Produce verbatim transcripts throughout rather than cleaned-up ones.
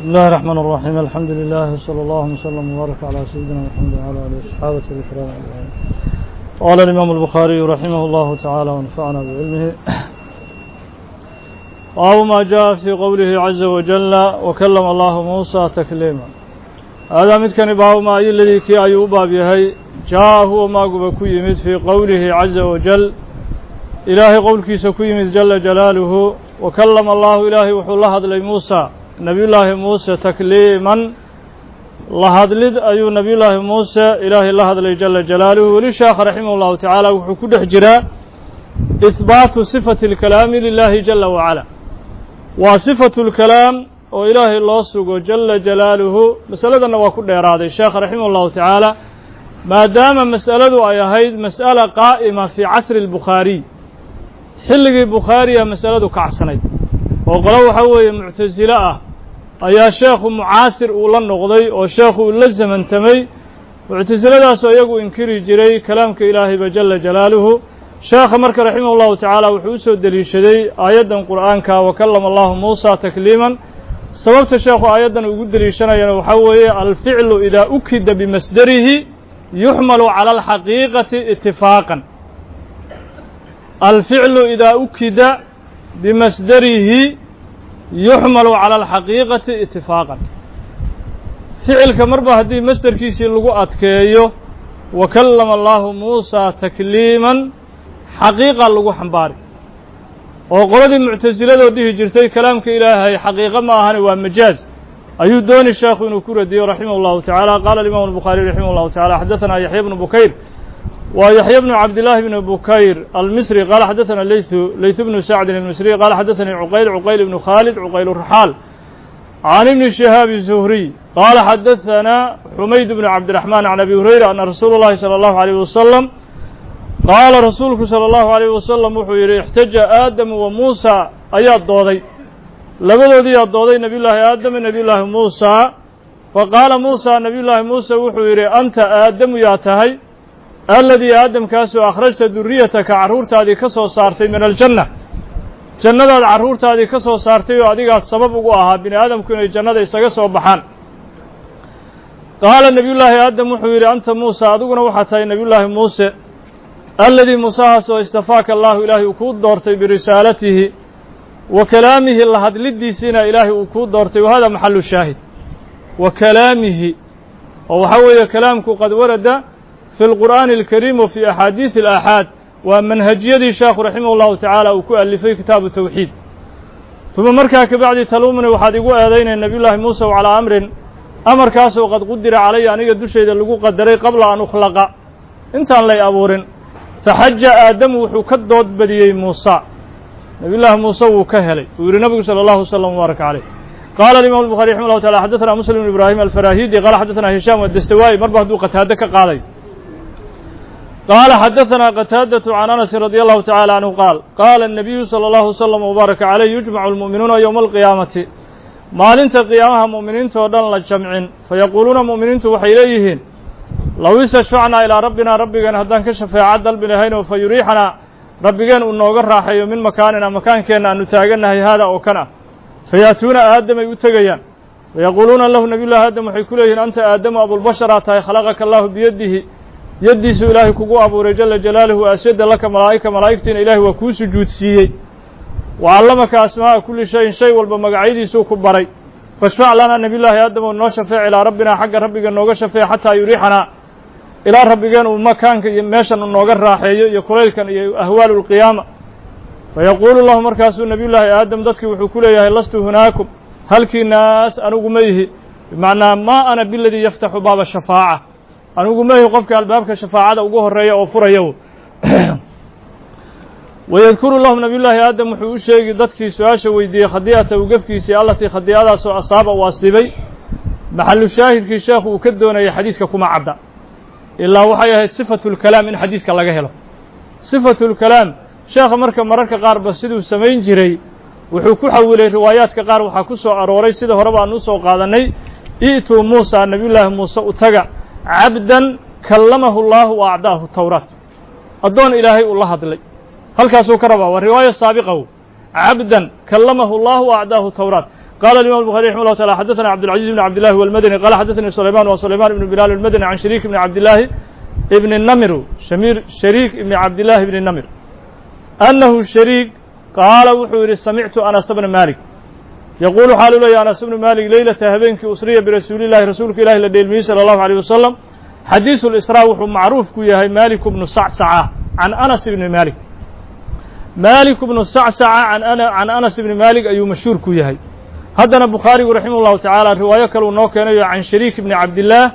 بسم الله الرحمن الرحيم الحمد لله صلى الله وسلم وبارك على سيدنا محمد وعلى آله وصحبه الكرام أجمعين. قال الإمام البخاري رحمه الله تعالى ونفعنا بعلمه. باب ما جاء في قوله عز وجل وكلم الله موسى تكليما. هذا متكن باب ما أي الذي كي أيوب بهي جاء هو ما قبكو يمد في قوله عز وجل إلهي قولك سكو يمد جل جلاله وكلم الله إلهي وحو الله هذا موسى نبي الله موسى تكليما لهدلد أيو نبي الله موسى إلهي الله هذا جل جلاله وللشيخ رحمه الله تعالى وحكو دحجرا إثبات صفة الكلام لله جل وعلا وصفة الكلام وإلهي الله سبحانه جل جلاله مسألة نواكد إرادة الشيخ رحمه الله تعالى ما دام مسألة أيهيد مسألة قائمة في عصر البخاري حلق البخاري مسألة كعسنين وقالوا حوي معتزلة أيا شيخ معاصر أولا نقضي أو شيخ لزم انتمي معتزلة سيقو إنكري جري كلامك إلهي بجل جلاله شيخ مرك رحمه الله تعالى وحوسه الدليشدي آيادا قرآنك وكلم الله موسى تكليما سببت الشيخ آيادا وقد دليشنا ينوحوي الفعل إذا أكد بمصدره يحمل على الحقيقة اتفاقا الفعل إذا أكد بمصدره يحمل على الحقيقة اتفاقا فعل كمربا هدي مصدر كيسي لغو أتكيو وكلم الله موسى تكليما حقيقة لغو حنباري وقلد المعتزلة وديه جرتي كلامك إلهي حقيقة ما هاني ومجاز أيو دون الشيخ نكور دي رحمه الله تعالى قال الإمام البخاري رحمه الله تعالى حدثنا يحيى بن بكير ويحيى بن عبد الله بن بكير المصري قال حدثنا ليث ليث بن سعد المصري قال حدثني عقيل عقيل بن خالد عقيل الرحال عن ابن شهاب الزهري قال حدثنا حميد بن عبد الرحمن عن أبي هريرة أن رسول الله صلى الله عليه وسلم قال رسولك صلى الله عليه وسلم وحير احتج آدم وموسى أيات ضوضي لبدودي الضوضي نبي الله آدم نبي الله موسى فقال موسى نبي الله موسى وحير أنت آدم يا تهي الذي آدم كاسو أخرجت ذريتك عرورت هذه كسو صارتي من الجنة جنة عرورت هذه كسو صارتي وهذه السبب وقوها بني آدم كن الجنة يسقسوا بحان قال النبي الله آدم وحير أنت موسى أدونا وحتى نبي الله موسى الذي موسى سو استفاك الله إلهي وكود دورتي برسالته وكلامه الله هذا لدي سينا إلهي وكود دورتي وهذا محل الشاهد وكلامه وحوي كلامك قد ورد في القرآن الكريم وفي أحاديث الآحاد ومنهجية الشيخ رحمه الله تعالى وكألف في كتاب التوحيد ثم مركاك بعد تلومني وحد يقول هذين النبي الله موسى وعلى أمر أمر كاسو قد قدر علي أن يقدر شيء اللي قدري قبل أن أخلق انت أن لا أبور فحج آدم وحكدود بدي موسى نبي الله موسى وكهلي ويقول النبي صلى الله عليه وسلم وبارك عليه قال الإمام البخاري رحمه الله تعالى حدثنا مسلم بن إبراهيم الفراهيدي قال حدثنا هشام والدستوائي مربه دو قتادة قالي قال حدثنا قتادة عن أنس رضي الله تعالى عنه قال قال النبي صلى الله عليه وسلم وبارك عليه يجمع المؤمنون يوم القيامة ما لنت قيامها مؤمنين تودن للجمعين فيقولون مؤمنين وحيليهن لو استشفعنا إلى ربنا ربنا هدان كشف عدل بنهين فيريحنا ربنا ونوغر راحي من مكاننا مكان كنا نتاجنا هذا أو كنا فيأتون آدم يتجيان ويقولون له نبي الله آدم حيكولين أنت آدم أبو البشر أتى خلقك الله بيده يدي سو إلهي كقو أبو رجل جلاله أسد لك ملائكة ملائكتين إلهي وكو سجود سيئي وعلمك أسماء كل شيء شيء والبمقعيدي سو كبري فاشفع لنا نبي الله آدم ونشفع إلى ربنا حق ربك نوغشفع حتى يريحنا إلى ربك ومكان ماشا نوغر راحي يقوليك أهوال القيامة فيقول الله مركز نبي الله آدم ذاتك وحكولي لست هناكم هل كي الناس أنقميه بمعنى ما أنا بالذي يفتح باب الشفاعة أنugu ma qofka albaabka shafaacada ugu horeeya oo furayo ويذكر الله نبي الله آدم wuxuu u sheegi dadkii su'aasha weydiiyay khadiyada uu gafkiisii allati khadiyadaas oo asaaba waasibay maxallu shaahidkii sheekhu uu ka doonayay xadiiska kuma cadda ilaa waxay ahayd sifatul kalaam in xadiiska laga helo sifatul kalaam sheekha marka mararka qaar ba sidoo sameyn jiray wuxuu ku xawilay riwaayaadka qaar waxa ku soo arooray sida hore baan u soo qaadanay iitu Muusa nabi Allah Muusa u taga عبدا كلمه الله وأعداه التوراة أدون إلهي الله هدلي هل كاسو كربا والرواية السابقة عبدا كلمه الله وأعداه التوراة قال الإمام البخاري رحمه الله تعالى حدثنا عبد العزيز بن عبد الله والمدني قال حدثني سليمان وسليمان بن بلال المدني عن شريك بن عبد الله ابن النمر شمير شريك بن عبد الله بن النمر أنه شريك قال وحور سمعت أنس بن مالك يقول حال لي أنس بن مالك ليلة هبينك أسرية برسول الله رسولك الله لديه صلى الله عليه وسلم حديث الإسراء وحو معروف كويه مالك بن صعصعة عن أنس بن مالك مالك بن صعصعة عن أنا عن أنس بن مالك أي مشهور كويه هذا البخاري رحمه الله تعالى رواية كلو نوكن عن شريك بن عبد الله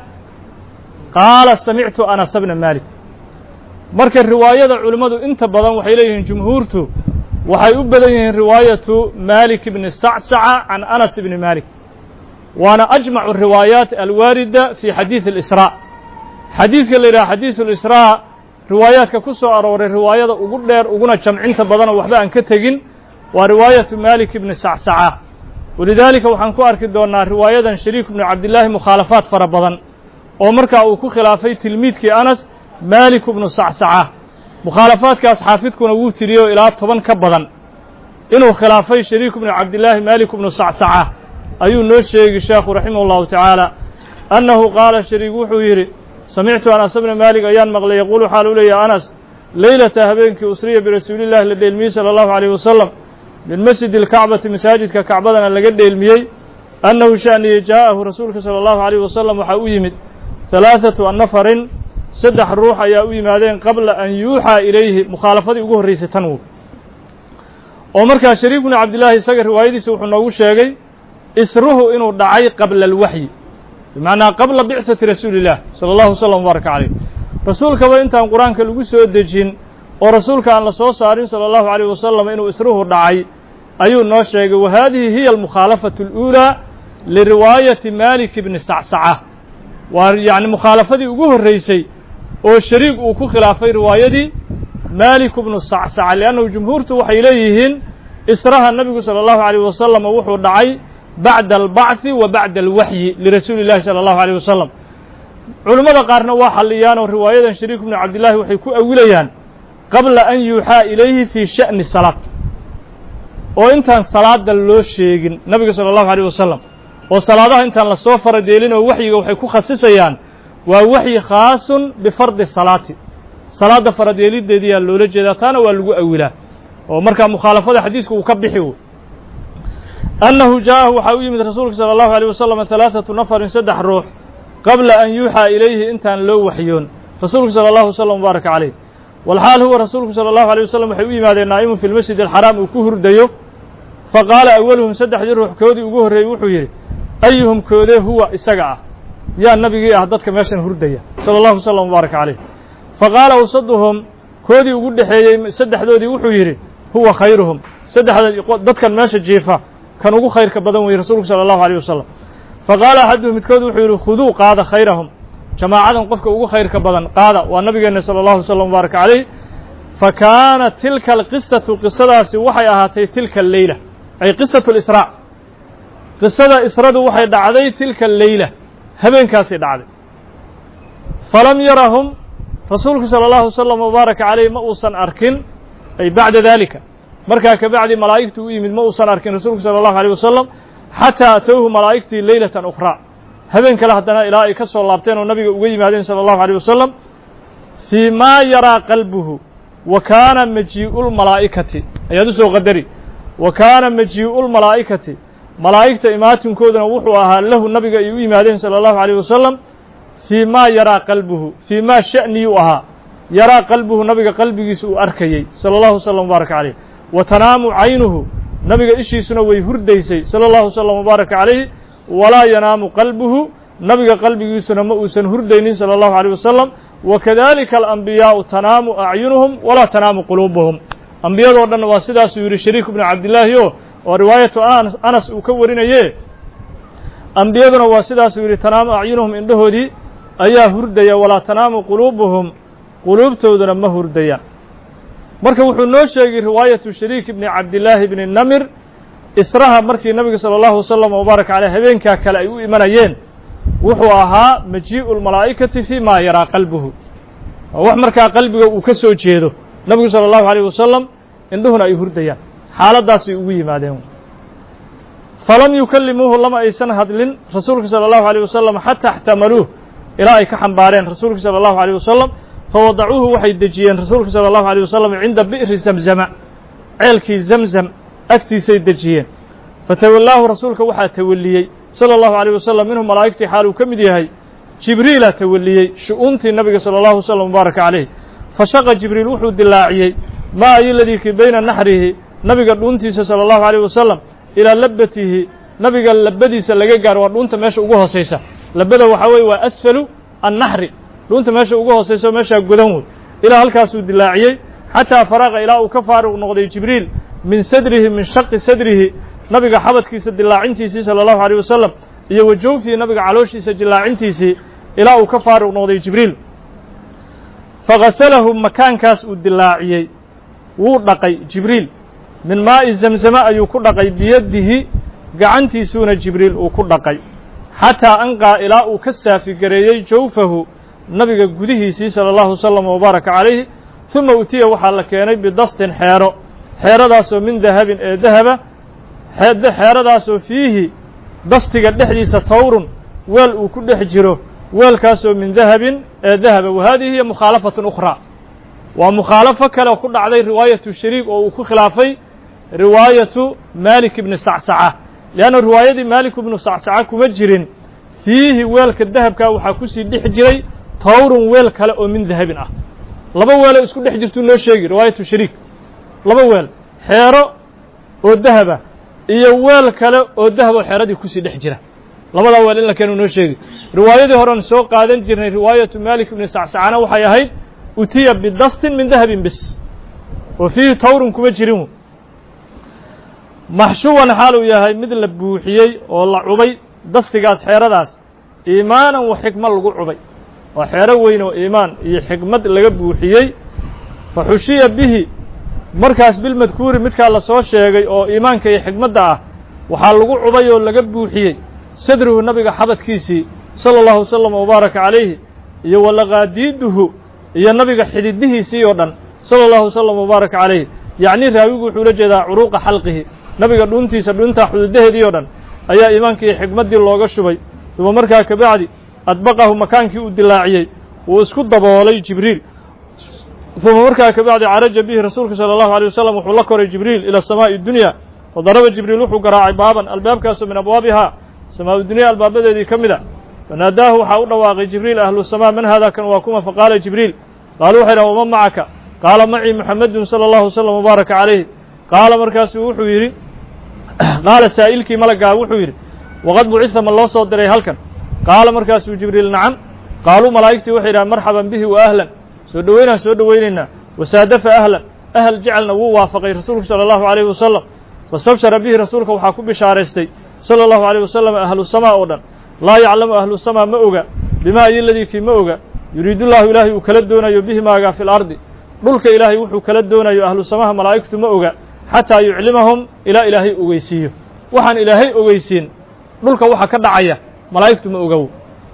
قال سمعت أنس بن مالك marka riwaayada culimadu inta badan waxay leeyihiin jumhuurtu waxay u badan yihiin riwaayatu Malik ibn Sa'sa'a an Anas ibn Malik waana ajma'u riwaayat alwarida fi hadith al-Isra hadithka leeyahay hadith al-Isra riwaayaadka ku soo arooray riwaayada ugu dheer uguna jamcinta badan waxba aan ka tagin waa riwaayatu Malik ibn Sa'sa'a ولذلك waxaan ku arki doonaa riwaayadan Shariik ibn Abdullah mukhalafaat fara badan oo marka uu ku khilaafay tilmiidkii Anas مالك بن صعصعة مخالفات كاس حافظكنا وتريو إلى طبعا كبدا إنه خلافي شريك بن عبد الله مالك بن صعصعة أيو نوشيك الشيخ رحمه الله تعالى أنه قال شريك وحويري سمعت أنس بن مالك أيان مغلي يقول حالو لي يا أنس ليلة هبينك أسرية برسول الله لدي المي صلى الله عليه وسلم من مسجد الكعبة مساجد ككعبدنا لقد المي أنه شأني جاءه رسولك صلى الله عليه وسلم وحاويمد ثلاثة النفر saddex ruux ayaa u yimaadeen qabla an yuuxaa ilayhi mukhaalafadii ugu horreysay tan uu oo markaa shariik ibn cabdillaahi isaga riwaayadiisa wuxuu noogu sheegay isruhu inuu dhacay qabla alwaxyi bimacnaa qabla bicthati rasuulillaah sala allahu wasalam wabaraka caleyh rasuulkaba intaan qur-aanka lagu soo dejin oo rasuulka aan la soo saarin sala allahu calayh wasalam inuu isruhu dhacay ayuu noo sheegay wa haadihi hiya almukhaalafatu aluulaa liriwaayati malik ibni sacsaca waa yacni mukhaalafadii ugu horreysay oo shariik uu ku khilaafay riwaayadii Malik ibn Sa'sa'a lianna jumhuurtu waxay leeyihiin israha nabigu sallallahu alayhi wasallam wuxuu dhacay bacda al-ba'th wa bacda al-wahyi li rasuulillaah sallallahu alayhi wasallam culimada qaarna waa xaliyaan oo riwaayadan shariik ibn Abdullah waxay ku awilayaan qabla an yuuxa ilayhi fi sha'ni salat oo intaan salaada loo sheegin nabiga sallallahu alayhi wasallam oo salaadaha intaan la soo faradeelin oo wahyiga waxay ku khasisayaan waa wahyi khaasun bifardi salaati salaada faradeelideedii yaa loola jeedaa taana waa lagu awilaa oo markaa mukhaalafada xadiiska uu ka bixi uu annahu jaa'a waxa uu yimid rasuulka sallallahu alayhi wasallam thalathatu nafarin saddex ruux qabla an yuuxa ilayhi intaan loo waxyoon rasuulka sallallahu alayhi wasallam baraka calayh wal haal huwa rasuulka sallallahu alayhi wasallam waxay u yimaadeen naa'imu fil masjid al haram uu ku hurdayo faqala awwaluhum saddexdii ruux koodii ugu horreeyay wuxuu yiri ayuhum koodee huwa isaga ah yaa nabigii ah dadka meeshan hurdaya sallallahu alayhi wasallam baraka calayh faqala usaduhum koodii ugu dhaxeeyay saddexdoodii wuxuu yiri huwa khayruhum saddexda dadkan meesha jiifa kan ugu khayrka badan way rasuulku sallallahu alayhi wasallam faqala hadduu midkood wuxuu yiri khuduu qaada khayrahum jamaacadan qofka ugu khayrka badan qaada waa nabigeena sallallahu alayhi wasallam baraka calayh fakana tilka alqissatu qissadaasi waxay ahaatay tilka al-layla ay qissatu al-isra qissada isradu waxay dhacday tilka al-layla habeenkaasi dhacday falam yarahum rasuulku sallallahu alayhi wasallam baraka calayh ma uusan arkin ay bacda dalika markaa ka bacdi malaa'igtu u yimid ma uusan arkin rasuulku sallallahu alayhi wasallam hatta atawhu malaa'igtii laylatan ukhra habeen kale haddana ilaa ay ka soo laabteen oo nabiga uga yimaadeen sallallahu alayhi wasallam fi ma yara qalbuhu wa kana maji'ul malaa'ikati ayadu soo qadari wa kana maji'ul malaa'ikati malaa'igta imaatinkooduna wuxuu ahaa lahu nabiga ay u yimaadeen sallallahu alayhi wasallam fi ma yara qalbuhu fi ma sha'niyu ahaa yara qalbuhu nabiga qalbigiisu uu arkayay sallallahu alayhi wasallam baraka calayh wa tanaamu caynuhu nabiga ishiisuna way hurdaysay sallallahu alayhi wasallam baraka calayh wala yanaamu qalbuhu nabiga qalbigiisuna ma uusan hurdaynin sallallahu alayhi wasallam wa kadhalika al-anbiyaa'u tanaamu a'yunuhum wala tanaamu qulubuhum anbiyadoo dhan waa sidaas uu yiri shariik ibn Abdullah oo riwaayatu Anas uu ka warinaye anbiyaduna waa sidaas uu yiri tanaamu a'yunuhum indhahoodii ayaa hurdaya wala tanaamu qulubuhum qulubtooduna ma hurdaya marka wuxuu noo sheegay riwaayatu shariik ibn Abdullah ibn Namir israha markii nabiga sallallahu alayhi wasallam mubarak alayhi habeenka kale ay u imanayeen wuxuu ahaa maji'ul malaa'ikati fi ma yara qalbuhu wax markaa qalbiga uu ka soo jeedo nabiga sallallahu alayhi wasallam indhuhuna ay hurdayaan xaaladaas ay ugu yimaadeen falam yukallimuuhu lama aysan hadlin rasuulka sala allahu alayh wasalam xataa اxtamaluuh ilaa ay ka xambaareen rasuulka sala allahu alayh wasalam fawadacuuhu waxay dejiyeen rasuulka sala allahu alayh wasalam cinda bi'ri zamzama ceelkii zamzam agtiisay dejiyeen fatawallaahu rasuulka waxaa tawaliyey sala allahu alayh wasalam minhu malaa'igtii xaal uu ka mid yahay jibriilaa tawaliyey shu'uuntii nabiga sala allahu wasalam mubaaraka calayh fashaqa jibriil wuxuu dilaaciyey maa ayo ladii kii bayna naxrihi nabiga dhuuntiisa sala allahu alayh wasalam ilaa labatihi nabiga labadiisa laga gaaro waa dhuunta meesha ugu hoosaysa labada waxaa weye waa asfalu annaxri dhuunta meesha ugu hoosayso meeshaa godan wey ilaa halkaasuu dilaaciyey xataa faraqa ilaa uu ka faaruq noqday jibriil min sadrihi min shaqi sadrihi nabiga xabadkiisa dilaacintiisii sala allahu alayh wasalam iyo wa jawfihi nabiga calooshiisa dilaacintiisii ilaa uu ka faaruq noqday jibriil fagasalahu makaankaas uu dilaaciyey wuu dhaqay jibriil min maa'i zamzama ayuu ku dhaqay biyadihi gacantiisuuna jibriil uu ku dhaqay xataa anqaa ilaa uu ka saafigareeyey jawfahu nabiga gudihiisii sala allahu wasalam wabaaraka calayhi uma utiya waxaa la keenay bidastin xeero xeeradaasoo min dahabin ee dahaba xeeradaasoo fiihi dastiga dhexdiisa tawrun weel uu ku dhex jiro weelkaasoo min dahabin ee dahaba wa haadihi hiya mukhaalafatun ukhraa waa mukhaalafo kale ku dhacday riwaayatu shariik oo uu ku khilaafay riwaayatu maalik ibni sacsaca lianna riwaayadii maalik ibnu sacsaca kuma jirin fiihi weelka dahabkaa waxaa kusii dhex jiray tawrun weel kale oo min dahabin ah laba weelo isku dhex jirtuu noo sheegi riwaayatu shariik laba weel xeero oo dahaba iyo weel kale oo dahab oo xeeradii kusii dhex jira labadaa weel in la keenu noo sheegi riwaayadii horean soo qaadan jirnay riwaayatu maalik ibni sacsacana waxay ahayd utiya bidastin min dahabin bis oo fiihi tawrun kuma jirin maxshuwan xaal uu yahay mid la buuxiyey oo la cubay dastigaas xeeradaas iimaanan wa xikma lagu cubay waa xeero weyn oo iimaan iyo xikmad laga buuxiyey fa xushiya bihi markaas bilmadkuuri midkaa la soo sheegay oo iimaanka iyo xikmadda ah waxaa lagu cubay oo laga buuxiyey sadruhu nabiga xabadkiisii sala allahu wasalam wabaaraka calayhi iyo walaqaadiiduhu iyo nabiga xididihiisii oo dhan sala allahu wasalam wabaaraka calayhi yacnii raawigu wuxuu la jeedaa curuuqa xalqihi nabiga dhuuntiisa dhuuntaa xuduudaheedii oo dhan ayaa iimaanka iyo xikmaddii looga shubay uma markaa kabacdi adbaqahu makaankii uu dilaaciyey wuu isku daboolay jibriil uma markaa kabacdi caraja bihi rasuulka sala allahu alay wasalam wuxuu la koray jibriil ila samaa'i dunya fadaraba jibriil wuxuu garaacay baaban albaabkaasoo min abwaabihaa samaa dunya albaabadeedii ka mid a fanaadaahu waxaa u dhawaaqay jibriil ahlu samaa man haadaa kan waa kuma faqaala jibriil qaaluu waxay dhahan waman macaka qaala macii muxamedun sala allahu wasalam wabaaraka calayhi qaala markaasuu wuxuu yidhi qaala saa'ilkii malaggaa wuxuu yidhi waqad bucida ma loo soo diray halkan qaala markaasuu jibriil nacam qaaluu malaa'igtii waxay yidhahan marxaban bihi wa ahlan soo dhoweynaan soo dhoweynaynaa wasaadafa ahlan ahal jecelna wuu waafaqay rasuulku sala allahu alayhi wasalam fastabshara bihi rasuulka waxaa ku bishaaraystay sala allahu alayh wasalam ahlu samaa oo dhan laa yaclamu ahlu samaa ma oga bimaa iyo ladii kii ma oga yuriidullahu ilaahay uu kala doonayo bihi maaga fi lardi dhulka ilaahay wuxuu kala doonayo ahlu samaha malaa'igtu ma oga xataa yuclimahum ilaa ilaahay ogeysiiyo waxaan ilaahay ogeysiin dhulka waxa ka dhacaya malaa'igtu ma ogow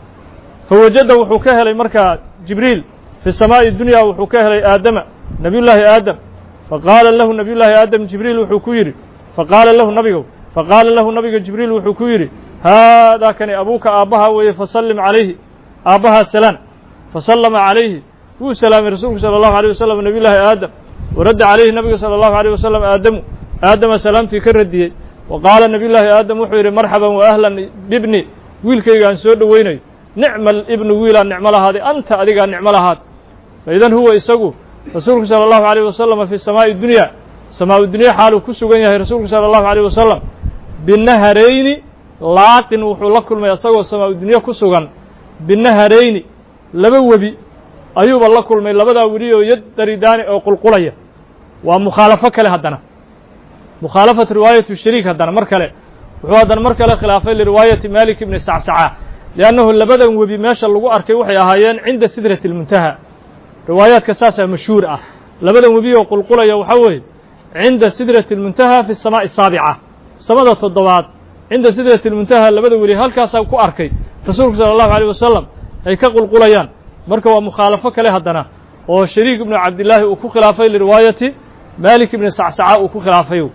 fawajada wuxuu ka helay markaa jibriil fi samaa'i dunya wuxuu ka helay aadama nabiyullaahi aadam faqaala lahu nabiyullaahi aadam jibriil wuxuu ku yidhi faqaala lahu nabigow faqaala lahu nabiga jibriil wuxuu ku yidhi haadaa kani abuuka aabbaha weeye fasallim calayhi aabbahaa salaan fasallama calayhi wuu salaamay rasuulku sala allahu alيyه wasalam nabiyullaahi aadam waradda calayhi nabiga sala allahu alيyه wasalam aadamu aadama salaamtii ka radiyey wa qaala nabiyullaahi aadam wuxuu yidhi marxaban wa ahlan bibni wiilkayga aan soo dhoweynayo nicma ibnu wiilaan nicmo lahaaday anta adigaa nicmo lahaad faidan huwa isagu rasuulku sala allahu alayh wasalam fi samaa'i dunya samaa-u dunya xaaluu ku sugan yahay rasuulku sala allahu alayh wasalam binaharayni laaqin wuxuu la kulmay isagoo samaa-u dunye ku sugan binaharayni laba webi ayuuba la kulmay labadaa weli oo yad daridaani oo qulqulaya waa mukhaalafo kale haddana mukhaalafat riwaayatu shariik haddana mar kale wuxuu haddana mar kale khilaafay liriwaayati malik ibni sacsaca liannahu labadan webi meesha lagu arkay waxay ahaayeen cinda sidrati اlmuntaha riwaayaadka saasaa mashhuur ah labadan webi oo qulqulaya waxaa weeye cinda sidrati اlmuntaha fi الsamaaءi الsaabica samada toddobaad cinda sidrati اlmuntaha labada weli halkaasaa ku arkay rasuulku salى اllahu alيه wasalam ay ka qulqulayaan marka waa mukhaalafo kale haddana oo shariik ibnu cabdillaahi uu ku khilaafay liriwaayati malik ibni sacsaca uu ku khilaafay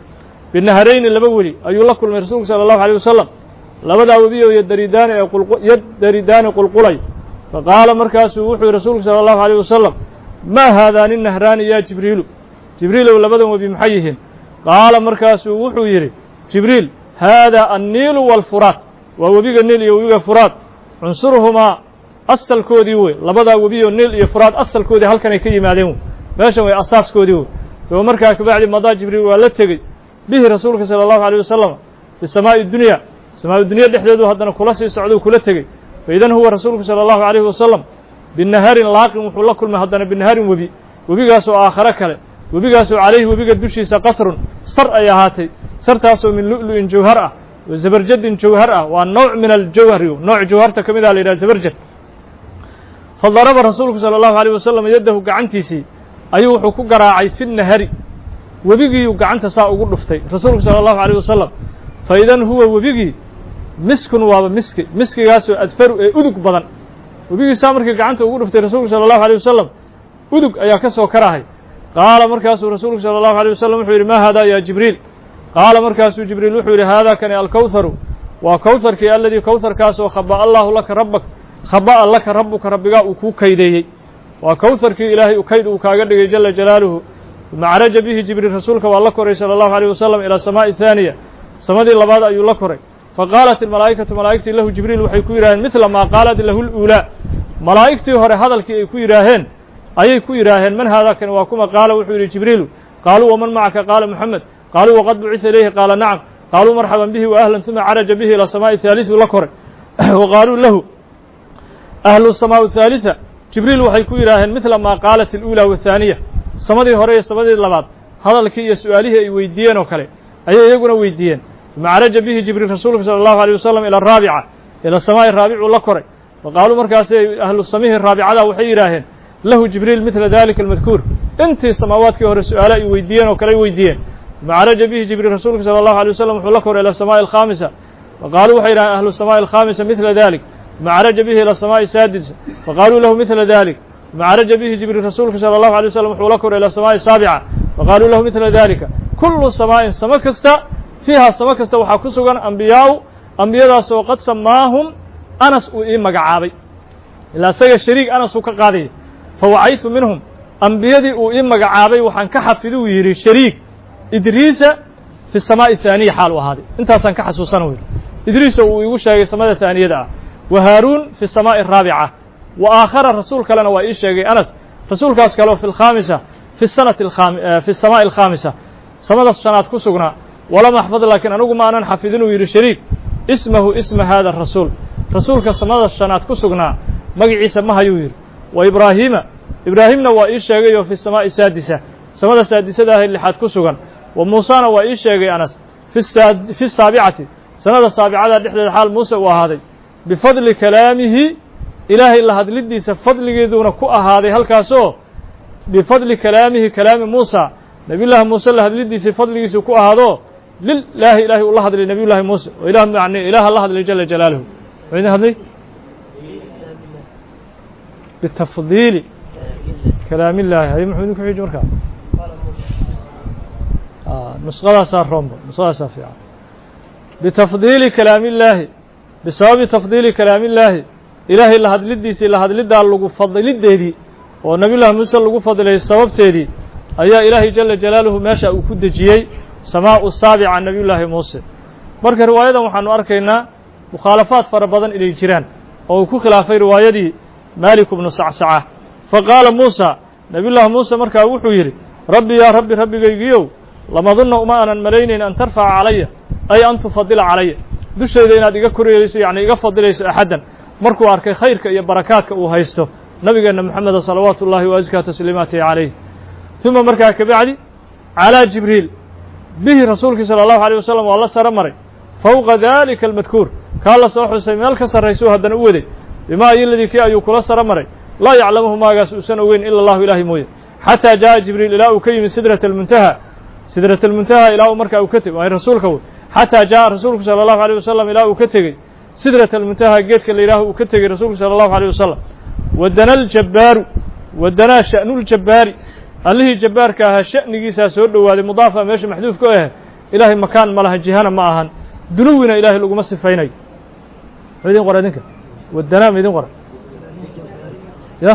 binaharayni laba weli ayuu la kulmay rasuulku sala allahu alayh wasalam labadaa webi oo yadaridaani ee yadaridaani qulqulay faqaala markaasuu wuxuu yihi rasuulku sala allahu alayh wasalam maa haadaani nahraani ya jibriilu jibriilow labadan webi maxay yihiin qaala markaasuu wuxuu yidhi jibriil haadaa anniilu waalfuraad waa webiga niil iyo webiga furaad cunsuruhumaa asalkoodii wey labadaa webi oo niil iyo furaad asalkoodii halkanay ka yimaadeen wey meeshan way asaaskoodii wey daba markaa kabacdi madaa jibriil waa la tegey bihi rasuulka sala allahu alayh wasalam bisamaa'i dunya samaa'i dunya dhexdeedu haddana kula sii socdou kula tegey faidan huwa rasuulku sala allahu alayhi wasalam binaharin laaqin wuxuu la kulmay haddana binaharin webi webigaasoo aakhare kale webigaasoo calayhi webiga dushiisa qasrun sar ay ahaatay sartaasoo min lu'lu'in jawhar ah wa zabarjadin jawhar ah waa nooc min aljawhari nooc jawharta ka mid ah la yidhaha zabarjad fadaraba rasuulku sala allahu alayh wasalam yaddahu gacantiisii ayuu wuxuu ku garaacay fi nahari webigiiyuu gacanta saa ugu dhuftay rasuulku sala allahu alayh wasalam fa idan huwa webigii miskun waaba miski miskigaasoo adfaru ee udug badan webigiisaa markii gacanta ugu dhuftay rasuulku sala allahu alayh wasalam udug ayaa ka soo karahay qaala markaasuu rasuulku sala allahu alayh wasalam wuxuu yidhi maa haadaa ya jibriil qaala markaasuu jibriil wuxuu yidhi haadaa kani alkawharu waa kawharkii aladii kawharkaasoo khaba'a allaahu laka rabbak khaba'a laka rabbuka rabbigaa uu kuu kaydeeyey waa kawharkii ilaahay u kayd uu kaaga dhigay jala jalaaluhu macraja bihi jibriil rasuulka waa la koray sala allahu alayh wasalam ilaa samaa'i haaniya samadii labaad ayuu la koray faqaalat ilmalaa'ikatu malaa'igtii lahu jibriil waxay ku yidhaaheen midla maa qaalat lahu luulaa malaa'igtii hore hadalkii ay ku yidhaaheen ayay ku yidhaaheen man haadaa kani waa kuma qaala wuxuu yidhi jibriilu qaaluu waman macaka qaala moxamed qaaluu waqad bucisa ilayhi qaala nacam qaaluu marxaban bihi wa ahlan uma caraja bihi ilaa samaa'i haaliثu la koray wa qaaluu lahu ahlu samaa haaliثa jibriil waxay ku yidhaaheen midla maa qaalat اluulaa wahaaniya samadii hore iyo samadii labaad hadalkii iyo su'aalihii ay weydiiyeen oo kale ayay iyaguna weydiiyeen macraja bihi jibriil rasuulka sala allahu alيyh wasalam ila araabica ila samaa'i raabicuu la koray wa qaaluu markaasay ahlu samihi raabicada waxay yidhaaheen lahu jibriil midla dalika almadkuur intii samaawaadkii hore su-aale ay weydiiyeen oo kale ay weydiiyeen macraja bihi jibriil rasuulka sala allahu alيyh wasalam wuxuu la koray ila samaa'i alkhaamisa wa qaaluu waxay yidhaheen ahlu samaa'i alkhaamisa midla dalik macraja bihi ila samaa'i saadisa faqaaluu lahu midla dalik macraja bihi jibriil rasuulka sala allahu alيyh wasalam wuxuu la koray ila samaa'i saabica faqaaluu lahu midla dalika kullu samaa'in samo kasta fiihaa samo kasta waxaa ku sugan ambiyaau ambiyadaasoo qad samaahum anas uu ii magacaabay ilaa isaga shariig anas uu ka qaadaya fawacaytu minhum ambiyadii uu ii magacaabay waxaan ka xafidi uu yidhi shariig idriisa fi samaa'i haaniya xaal u ahaaday intaasaan ka xasuusana wy idriisa uu iigu sheegay samada haaniyada ah wa haaruun fi samaa'i araabica wa aakhara rasuul kalena waa ii sheegay anas rasuulkaas kaleo fi lkhaamisa fi sanati fi samaa'i alkhaamisa samada shanaad ku sugnaa walam axfad laakiin anigu ma aanan xafidin uu yidhi shariik ismahu isma haada rasuul rasuulka samada shanaad ku sugnaa magaciisa ma hayuu yidhi wa ibraahiima ibraahimna waa ii sheegay oo fi samaa'i saadisa samada saadisada ahay lixaad ku sugan wa muusana waa ii sheegay anas fi saabicati sanada saabicada dhexdeeda xaal muuse uu ahaaday bifadli kalaamihi ilaahay la hadlidiisa fadligeeduuna ku ahaaday halkaasoo bifadli kalaamihi kalaami muusa nabiyullaahi muuse la hadlidiisii fadligiisu ku ahaado lilaahi ilaahay uu la hadlay nabiy llaahi muuse oo ilah yani ilaaha la hadlay jala jalaaluhu muxuu idin hadlay bitafdiili kalaam illaahi hay muxuu idin ku xiji markaa nusqadaasaa rombo nusqadaasaa fiican bitafdiili kalaam illaahi bisababi tafdiili kalaam illaahi ilaahay la hadlidiisii la hadlidaa lagu fadilideedii oo nabiy llaahi muuse lagu fadilay sababteedii ayaa ilaahay jala jalaaluhu meesha uu ku dejiyey samaa'u saabica nabiy llaahi muuse marka riwaayadan waxaanu arkaynaa mukhaalafaad fara badan inay jiraan oo uu ku khilaafay riwaayadii maalik bnu sacsaca faqaala muusa nabiy llaahi muuse markaa wuxuu yidhi rabbi yaa rabbi rabbigaygiiow lamadunna uma aanan malaynayn an tarfaca calaya ay an tufadila calaya dushayda inaad iga koryeeyso yacni iga fadilayso axaddan markuu arkay khayrka iyo barakaadka uu haysto nabigeenna moxameda salawaatu ullaahi wa askaa tasliimaatihi calayh uma markaa kabacdi calaa jibriil bihi rasuulkii sala allahu alيyh wasalam waa la saro maray fowqa dalika almadkuur kaa la soo xusay meel ka sarraysuu haddana u waday bimaa iyoladii kii ayuu kula saro maray laa yaclamuhu maagaas uusan ogeyn ila allahu ilaahi mooye xataa jaa'a jibriil ilaa uu ka yimid sidrat almuntaha sidrat almuntaha ilaa uu markaa uu ka tegey waay rasuulka wey xataa jaa'a rasuulku sala allahu alيyh wasalam ilaa uu ka tegey sidrat almuntaha geedka la yidhaaho uu ka tegey rasuulku sala allahu alيyh wasalam wadana aljabbaaru wadanaa sha'nuljabbaari allihii jabbaarka ahaa sha'nigiisaa soo dhowaaday mudaafa meesha maxduuf ka ah ilaahay makaan ma laha jihana ma ahan duluwina ilaahay laguma sifaynayo ma idin qora idinka wadanaa ma idin qora ya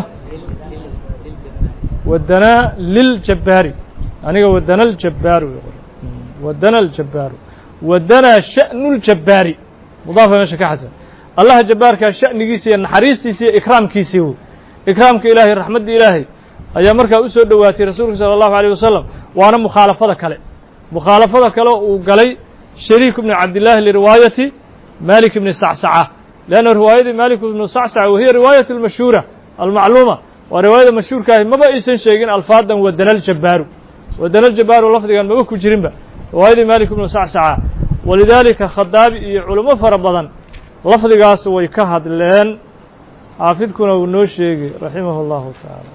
wadanaa liljabbaari aniga wadana aljabbaaru wadana aljabaaru wadanaa sha'nu ljabbaari mudaafa meesha ka xadsan allaha jabbaarkaa sha'nigiisa iyo naxariistiisa iyo ikraamkiisii wey ikraamka ilaahay raxmadda ilaahay ayaa markaa u soo dhowaatay rasuulka salى الlahu عalيه wasalam waana mukhaalafada kale mukhaalafada kale uu galay shariik bni cabdillaahi liriwaayati malik bni sacsaca leanna riwaayadii malik bnu sacsaca wahiya riwaayat اlmashhuura almacluuma waa riwaayada mashhuurkaahi maba aysan sheegin alfaadan wadana aljabbaaru wadana aljabaaru lafdigan maba ku jirinba riwaayadii malik bnu sacsaca walidaalika khadaabi iyo culimo fara badan lafdigaas way ka hadleen xaafidkuna uu noo sheegay raximah اllahu taعala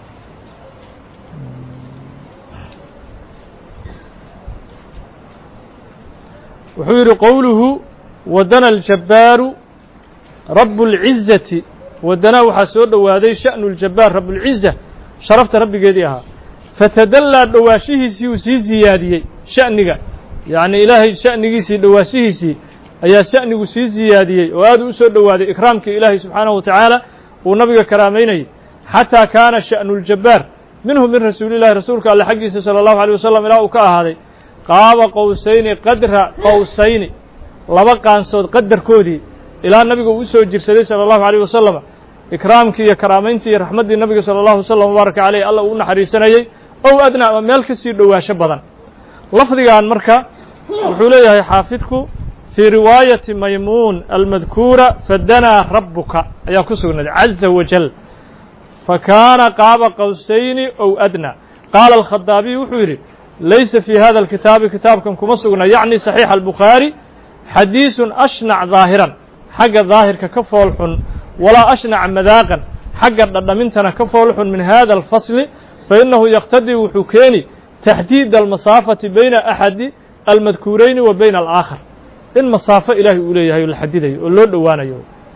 wuxuu yidhi qowluhu wadana aljabbaaru rabu اlcizati wadanaa waxaa soo dhowaaday sha'nu اljabbaar rabuاlciza sharafta rabbigeedii ahaa fatadallaa dhowaashihiisii uu sii ziyaadiyey sha'niga yacni ilaahay sha'nigiisii dhowaashihiisii ayaa sha'nigu sii ziyaadiyey oo aad u soo dhowaaday ikraamkii ilaahay subxaanahu wa tacaala uu nabiga karaamaynayay xataa kaana sha'nu اljabbaar minhu min rasuuli llahi rasuulka alle xaggiisa salى الlahu عalيه wasalam ilaa uu ka ahaaday qaaba qowsayni qadra qowsayni laba qaansood qadarkoodii ilaa nabiga uu soo jirsaday salى الlahu عalيه wasalam ikraamkii iyo karaamayntii iyo raxmaddii nabiga salى الlahu wasalam mubaaraka caleyh alla uu naxariisanayey ow adnaa ama meel ka sii dhowaasho badan lafdigan marka wuxuu leeyahay xaafidku fii riwaayati maymuun almadkuura fadanaa rabuka ayaa ku sugnaaday caza wajal fakaana qaaba qowsayni ow adnaa qaala alkhadaabiy wuxuu yidhi laysa fii hada alkitaabi kitaabkan kuma sugna yacni saxiixa albukhaari xadiisun ashnac daahiran xagga daahirka ka fool xun walaa ashnaca madaaqan xagga dhadhamintana ka fool xun min hada alfasli fainahu yaqtadii wuxuu keeni taxdiida almasaafati bayna axadi almadkuurayni wa bayna alaakhar in masaafo ilaahay uu leeyahay oo la xadidayo oo loo dhowaanayo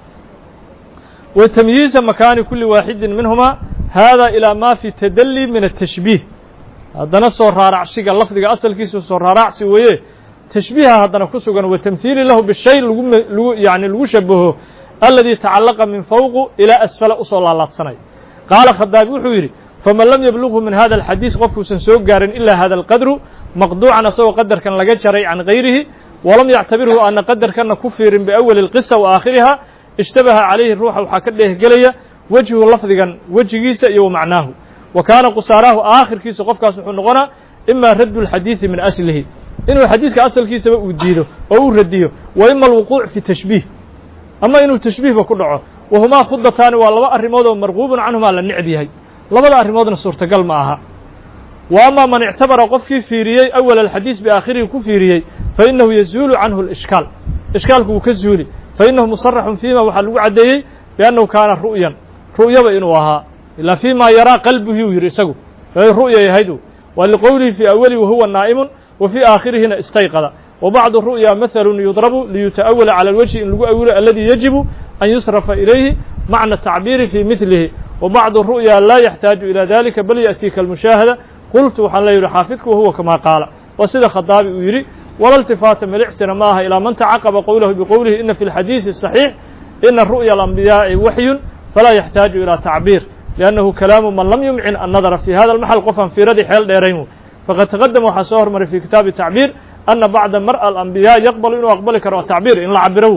wa tamyiiza makaani kuli waaxidin minhuma hada ilaa ma fi tadalli min atashbiih haddana soo raaracsiga lafdiga asalkiisa soo raaracsi weeye tashbiiha haddana ku sugan wa tamhiili lahu bishay lagu lagu yani lagu shabaho alladii tacallaqa min fawqu ilaa asfala usoo laalaadsanay qaala khadaabi wuxuu yidhi faman lam yablughu min hada alxadiis qofkuusan soo gaarin ilaa hada alqadru maqduucan asagoo qadarkan laga jaray can gayrihi walam yactabirhu aana qadarkanna ku fiirin biawali اlqisa wa aakhiriha ishtabaha calayhi ruuxa waxaa ka dheehgelaya wejhu lafdigan wejigiisa iyo wa macnaahu wa kaana qusaaraahu aakhirkiisa qofkaas wuxuu noqonaa ima raddu اlxadiidi min aslihi inuu xadiidka asalkiisaba uu diido oo uu radiyo wa ima alwuquuc fi tashbiih ama inuu tashbiihba ku dhaco wahumaa khudataani waa laba arrimood oo marquubun canhumaa la necb yahay labada arrimoodna suurtagal ma aha wa ama man ictabara qofkii fiiriyey awal alxadiis biaakhirihi ku fiiriyey fainahu yazuulu canhu اlishkaal ishkaalku wuu ka zuuli fainahu musaraxun fiima waxaa lagu caddeeyey biannahu kaana ru'yan ru'yaba inuu ahaa ilaa fiima yaraa qalbuhi uu yidhi isagu ru'ya yahaydu waa liqowlihi fii awali wahuwa naa'imun wa fii aakhirihina istayqada wa bacdu ru'ya mahalun yudrabu liyuta'awala cala alwajhi in lagu awilo aladii yajibu an yusrafa ilayhi macna tacbiiri fii midlihi wa bacdu ru'ya laa yaxtaaju ilaa dalika bal ya'tiika almushaahada qultu waxaan la yidhi xaafidku wahuwa kamaa qaala waa sida khadaabi uu yidhi wala iltifaata milicsina ma aha ilaa man tacaqaba qowlahu biqowlihi ina fi اlxadiisi الصaxiix ina ru'ya alambiyaai waxyun falaa yaxtaaju ilaa tacbiir liannahu kalaamu man lam yumcin annadara fi hada almaxal qofaan fiiradii xeel dheerayn faqad taqadama waxaa soo hormaray fi kitaabi tacbiir ana bacda mar'a alambiyaa yaqbalu inuu aqbali karo tacbiir in la cabiro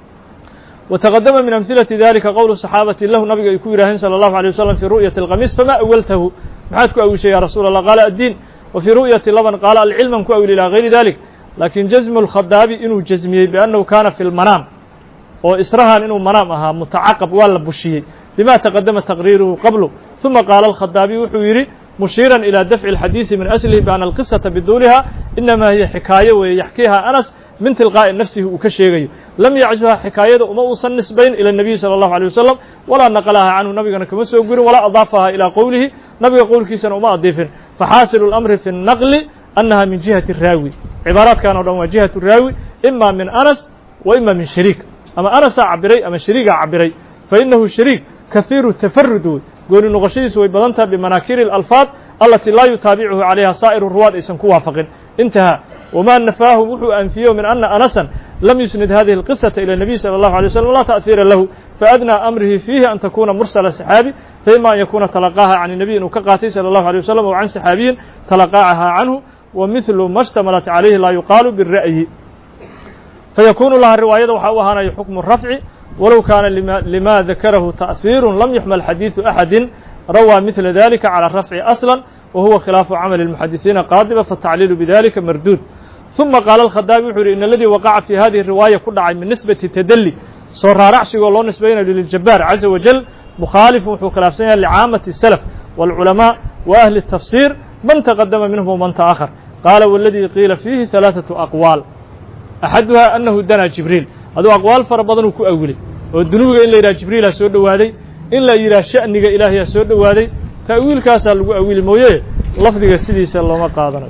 wataqadama min amhilati dalika qowlu saxaabati lahu nabiga ay ku yidhaaheen salى allahu alيه wasalam fi ru'yati alqamiis fama awaltahu maxaad ku awishay ya rasuul allah qaala addiin wa fii ru'yati laban qaala alcilman ku awil ilaa gayri dalik lakin jasmu اlkhadaabi inuu jasmiyey biannahu kana fi lmanaam oo israhan inuu manaam ahaa mutacaqab waa la bushiyey bima taqadama taqriiruhu qablu ثuma qaala alkhadaabi wuxuu yidhi mushiiran ilى dafci اlxadiisi min aslihi biana alqisaةa biduuliha inama hiya xikaayo weeye yaxkiiha anas min tilqaa'i nafsihi uu ka sheegayo lam yaczuha xikaayada uma uusan nisbayn ilى الnabiy salى الlahu عalيه wasalam walaa naqlaha canhu nabigana kama soo gurin walaa adaafaha ilىa qowlihi nabiga qowlkiisana uma adiifin faxaasilu اlamri fi الnaqli annaha min jihati الraawi cibaaraadkan o dhan waa jihaة الraawi ima min anas wa ima min shariik ama anasaa cabiray ama shariigaa cabiray fainahu shariik kahiiru tafarud wey gooni noqoshadiisu way badan tahay bimanaakiri اlalfaad alati laa yutaabicuhu calayha saa'iru ruwaad aysan ku waafaqin انتهى وما نفاه وحو أنفيه من أن أنسا لم يسند هذه القصة إلى النبي صلى الله عليه وسلم ولا تأثير له فأدنى أمره فيه أن تكون مرسل سحابي فإما أن يكون تلقاها عن النبي كقاتل صلى الله عليه وسلم وعن سحابي تلقاها عنه ومثل ما اشتملت عليه لا يقال بالرأي فيكون لها الرواية وحوها حكم الرفع ولو كان لما, لما ذكره تأثير لم يحمل حديث أحد روى مثل ذلك على الرفع أصلا وهو خلاف عمل المحدثين قاطبة فالتعليل بذلك مردود ثم قال الخدابي وحوري إن الذي وقع في هذه الرواية كلها من نسبة التدلي صور رعشي والله نسبين للجبار عز وجل مخالف وحو خلاف سنة لعامة السلف والعلماء وأهل التفسير من تقدم منهم ومن تأخر قال والذي قيل فيه ثلاثة أقوال أحدها أنه دنا جبريل هذا أقوال فربضن كأولي والدنوب إلا إلى جبريل سود وادي إلا إلى شأنك إلهي سود وادي تأويل كاسل أويل مويه لفظك السيدي صلى الله عليه وسلم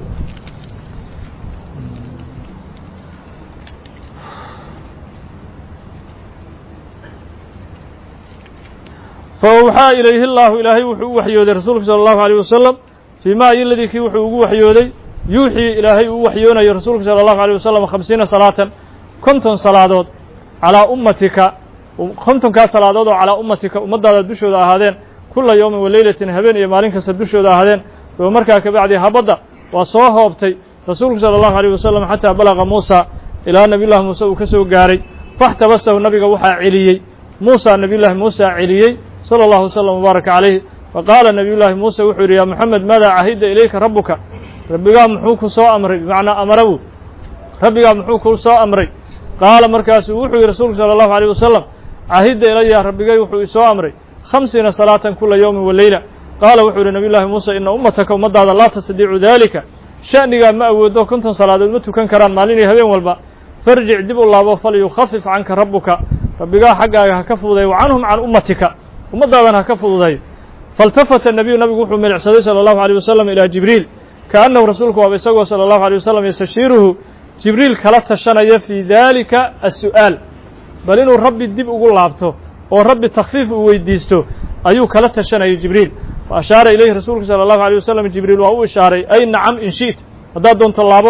فأوحى إليه الله إلهي وحو وحيودي رسولك صلى الله عليه وسلم فيما الذي كي وحو وحيودي يوحي إلهي وحيونا يا رسولك صلى الله عليه وسلم خمسين صلاة كنتم صلاة على أمتك كنتم كصلاة على أمتك أمضى الدشود هذين كل يوم وليلة هبين يمارين كسدشود هذين ومركا كبعد هبضة وصوها وبتي رسولك صلى الله عليه وسلم حتى بلغ موسى إلى نبي الله موسى وكسو قاري فاحتبسه النبي وحى عليي موسى نبي الله موسى عليي صلى الله وسلم وبارك عليه فقال نبي الله موسى وحوري يا محمد ماذا عهد إليك ربك ربك محوك سوء أمري بمعنى أمره ربك محوك سوء أمري قال مركز وحوي رسولك صلى الله عليه وسلم عهد إلي ربك وحوي سوء أمري خمسين صلاة كل يوم والليلة قال وحوري نبي الله موسى إن أمتك ومضى لا تستطيع ذلك شأنك ما أودو كنتم صلاة المتو كان كران ماليني هبين والباء فارجع دب الله فليخفف عنك ربك ربك حقا كفضي وعنهم عن أمتك ومضى كفضي فالتفت النبي النبي وحو من عسى صلى الله عليه وسلم إلى جبريل كأنه رسولك وبيسوه صلى الله عليه وسلم يستشيره جبريل كلت الشنية في ذلك السؤال بل إنه الرب الدب أقول لابته والرب التخفيف ويديسته أيو كلت الشنية جبريل فأشار إليه رسولك صلى الله عليه وسلم جبريل وهو إشاري أي نعم إن شئت هذا دون طلابه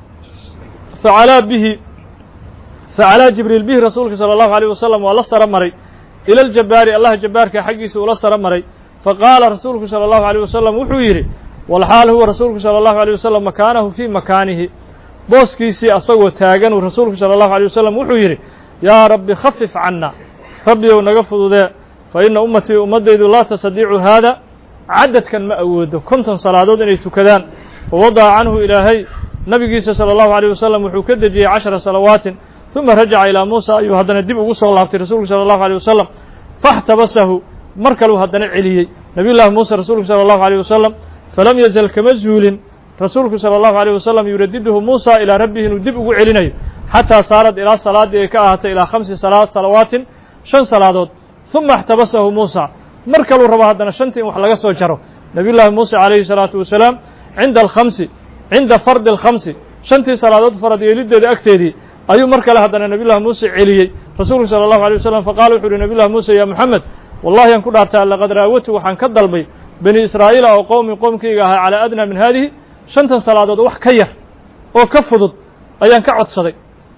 فعلى به فعلى جبريل به رسولك صلى الله عليه وسلم ولصر مري إلى الجبار الله جبار كحقيس ولصر مري فقال رسولك صلى الله عليه وسلم وحويري والحال هو رسولك صلى الله عليه وسلم مكانه في مكانه بوسكيسي أصوى تاغن ورسولك صلى الله عليه وسلم وحويري يا رب خفف عنا ربي ونقفض ذا فإن أمتي أمدد لا تستطيع هذا عدد كان ما أوده كنتم صلاة إن يتكذان ووضع عنه إلهي نبي صلى الله عليه وسلم وحكدجي عشر صلوات ثم رجع إلى موسى أيها هذا الدب وصلى الله عليه رسولك صلى الله عليه وسلم فاحتبسه مركلوا هذا عليه نبي الله موسى رسولك صلى الله عليه وسلم فلم يزل كمزهول رسولك صلى الله عليه وسلم يردده موسى إلى ربه ندب علينا حتى صارت إلى صلاة كأهت إلى خمس صلاة صلوات شن صلاة ثم احتبسه موسى مركلوا ربا هذا شنتي وحلقة سوجره نبي الله موسى عليه الصلاة والسلام عند الخمس عند فرض الخمس شنتي صلاة فرض يلد أكتدي أيو مركل هذا نبي الله موسى عليه رسول صلى الله عليه وسلم فقال وحول نبي الله موسى يا محمد والله ينكر حتى لقد راوته وحن كدلبي بني إسرائيل أو قوم قوم كيغا على أدنى من هذه شنتا صلاة وح كير أو كفضت أيان كعد صدي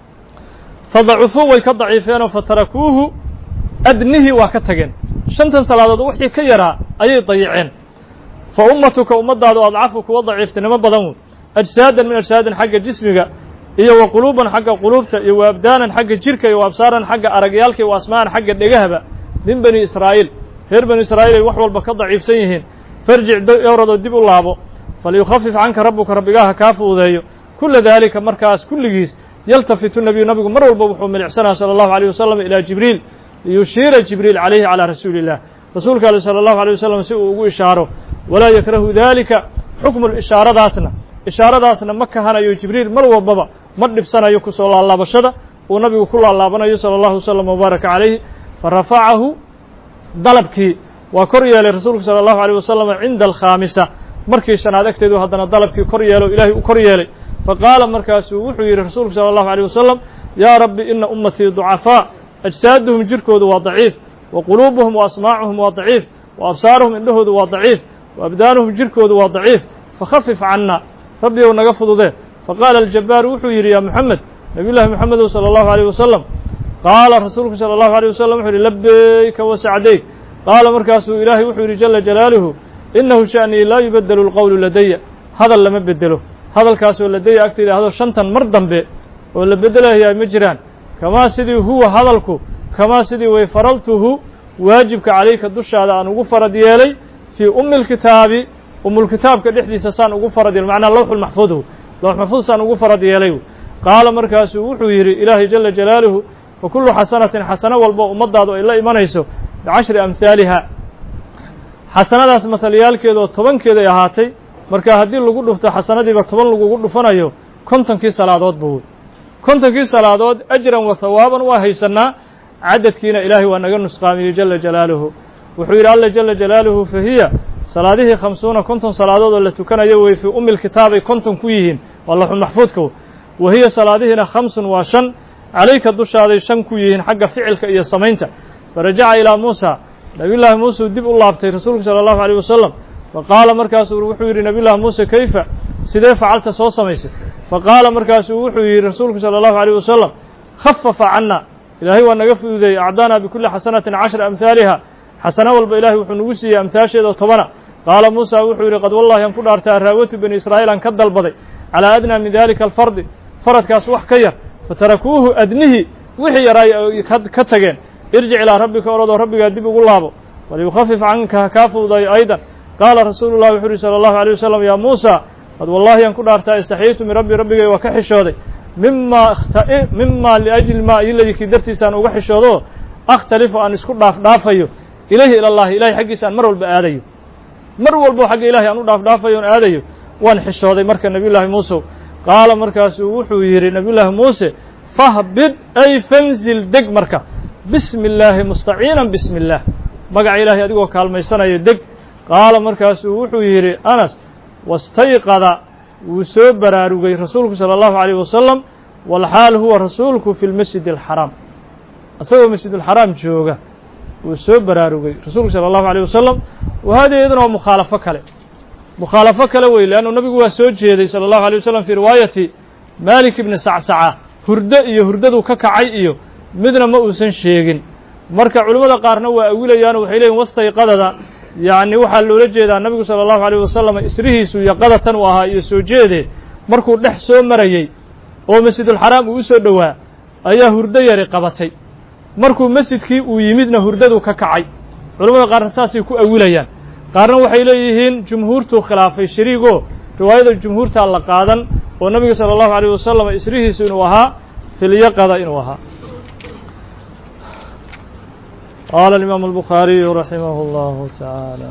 فضعفوا ويكضعيفين فتركوه أدنه وكتجن شنتا صلاة وحي كيرها أي ضيعين فأمتك أمضى أضعفك وضعيفت نما بدون أجسادا من أجساد حق جسمك إيه وقلوبا حق قلوبك إيه وأبدانا حق جيرك إيه وأبصارا حق أرقيالك وأسماء حق دجهبة من بني إسرائيل غير بني إسرائيل وحول بكضع عفسيهن فارجع يورد الدب الله أبو فليخفف عنك ربك ربك كافو ذي كل ذلك مركز كل جيس يلتفت النبي نبي مر البوح من إحسانه صلى الله عليه وسلم إلى جبريل ليشير جبريل عليه على رسول الله رسولك صلى الله عليه وسلم سوء إشاره ولا يكره ذلك حكم الإشارة داسنا إشارة داسنا مكة هنا يو جبريل مر وبابا مر بسنة يكسر الله الله بشدة ونبي كل الله بنا صلى الله وسلم وبارك عليه فرفعه ضلبك وكريا لرسولك صلى الله عليه وسلم عند الخامسة مركي شناد أكتدو هذا ضلبك كريا له إلهي كريا لي فقال مركز وحي رسولك صلى الله عليه وسلم يا رب إن أمتي ضعفاء أجسادهم جركود وضعيف وقلوبهم وأسماعهم وضعيف وأبصارهم إنه ضعيف وأبدانهم جركود وضعيف فخفف عنا ربي ونقفض ذي faqaala aljabaaru wuxuu yidhi yaa moxamed nabiy llahi moxamedow sala allahu alayh wasalam qaala rasuulku sala allahu alيyh wasalam wuxuu yidhi labeyka wasacdayk qaala markaasuu ilaahay wuxuu yidhi jala jalaaluhu inahu sha'nii laa yubadelu lqowlu ladaya hadal lama bedelo hadalkaasoo ladaya agtayda ahdo shantan mar dambe oo la bedelayaa ma jiraan kamaa sidii huwa hadalku kamaa sidii way faraltuhu waajibka calayka dushaada aan ugu farad yeelay fii ummi lkitaabi umulkitaabka dhexdiisa saan ugu farad yeelay macnaa lawxulmaxfuudhu lawx maxfuud saan ugu farad yeelay qaala markaasuu wuxuu yidhi ilaahay jala jalaaluhu fa kullu xasanatin xasano walbo ummaddaadu ay la imanayso bicashri amhaaliha xasanadaas matalyaalkeedaoo tobankeeday ahaatay marka haddii lagu dhufto xasanadiiba toban lagugu dhufanayo kontonkii salaadoodba wey kontonkii salaadood ajran wa hawaaban waa haysannaa cadadkiina ilaahay waa naga nusqaamiyey jala jalaaluhu wuxuu yidhi alla jala jalaaluhu fa hiya salaadihii khamsuuna konton salaadood oo la tukanayo wey fii ummi lkitaabay konton ku yihiin waa laxulmaxfuudka wa hiya salaadihiina khamsun waa shan calayka dushaaday shan ku yihiin xagga ficilka iyo samaynta farajaca ilaa muusa nabiy llaahi muuseu dib u laabtay rasuulku sala allahu alayh wasalam faqaala markaasuu wuxuu yidhi nabiy llahi muuse kayfa sidee facalta soo samaysay faqaala markaasuu wuxuu yidhi rasuulku sala allahu alayh wasalam khafafa cana ilaahay waa naga fududeeyey acdaanaa bikulli xasanatin cashra amhaaliha xasano walba ilahay wuxuu nagu siiyey amhaasheeda tobana qaala muusa wuxuu yidhi qad wallahi aan ku dhaartaa raawatu bani israa'iil aan ka dalbaday calaa adnaa min dalika alfardi faradkaas wax ka yar fatarakuuhu adnihi wixii yaraay ka tageen irjic ilaa rabbika oradoo rabbigaa dib ugu laabo waliyukhafif canka ha kaa fududayo aydan qaala rasuulu llahi wuxuu yidhi sala allahu alيyh wasalam yaa muusa qad wallahi aan ku dhaartaa istaxyiitu min rabbi rabbigay waa ka xishooday mima mima liajli ma iladii kii dartiisa aan uga xishoodo akhtalifu aan isku dhaaf dhaafayo ilayhi ila llahi ilahay xaggiisa aan mar walba aadayo mar walbo xagga ilahay aan u dhaaf dhaafayo on aadayo waan xishooday marka nabiy llaahi muuse qaala markaasuu wuxuu yidhi nabiy llaahi muuse fahbid ay fanzil deg marka bismi illaahi mustaciinan bismi illaah magaca ilaahay adigoo kaalmaysanayo deg qaala markaasuu wuxuu yidhi anas wastayqada wuu soo baraarugay rasuulku sala allahu alayh wasalam walxaal huwa rasuulku fi lmasjid alxaraam isagoo masjidulxaraam jooga wuu soo baraarugay rasuulku sala allahu alayh wasalam wahada iyaduna waa mukhaalafo kale mukhaalafo kale wey leannu nabigu waa soo jeeday sala allahu alay wasalam fii riwaayati malik ibni sacsaca hurdo iyo hurdaduu ka kacay iyo midna ma uusan sheegin marka culimmada qaarna waa awilayaano waxay leeyihin wastayqadada yacni waxaa loola jeedaa nabigu sala allahu alayh wasalam isrihiisu iyo qadatan uu ahaa iyo soo jeede markuu dhex soo marayey oo masjidulxaraam uu u soo dhowaa ayaa hurdo yari qabatay markuu masjidkii uu yimidna hurdaduu ka kacay culimmada qaarna saasay ku awilayaan qaarna waxay leeyihiin jumhuurtuu khilaafay shariigoo riwaayada jumhuurtaa la qaadan oo nabiga sala allahu alayh wasalam isrihiisu inuu ahaa filyaqada inuu ahaa qaala alimaamu albukhaariyu raximah allahu tacaala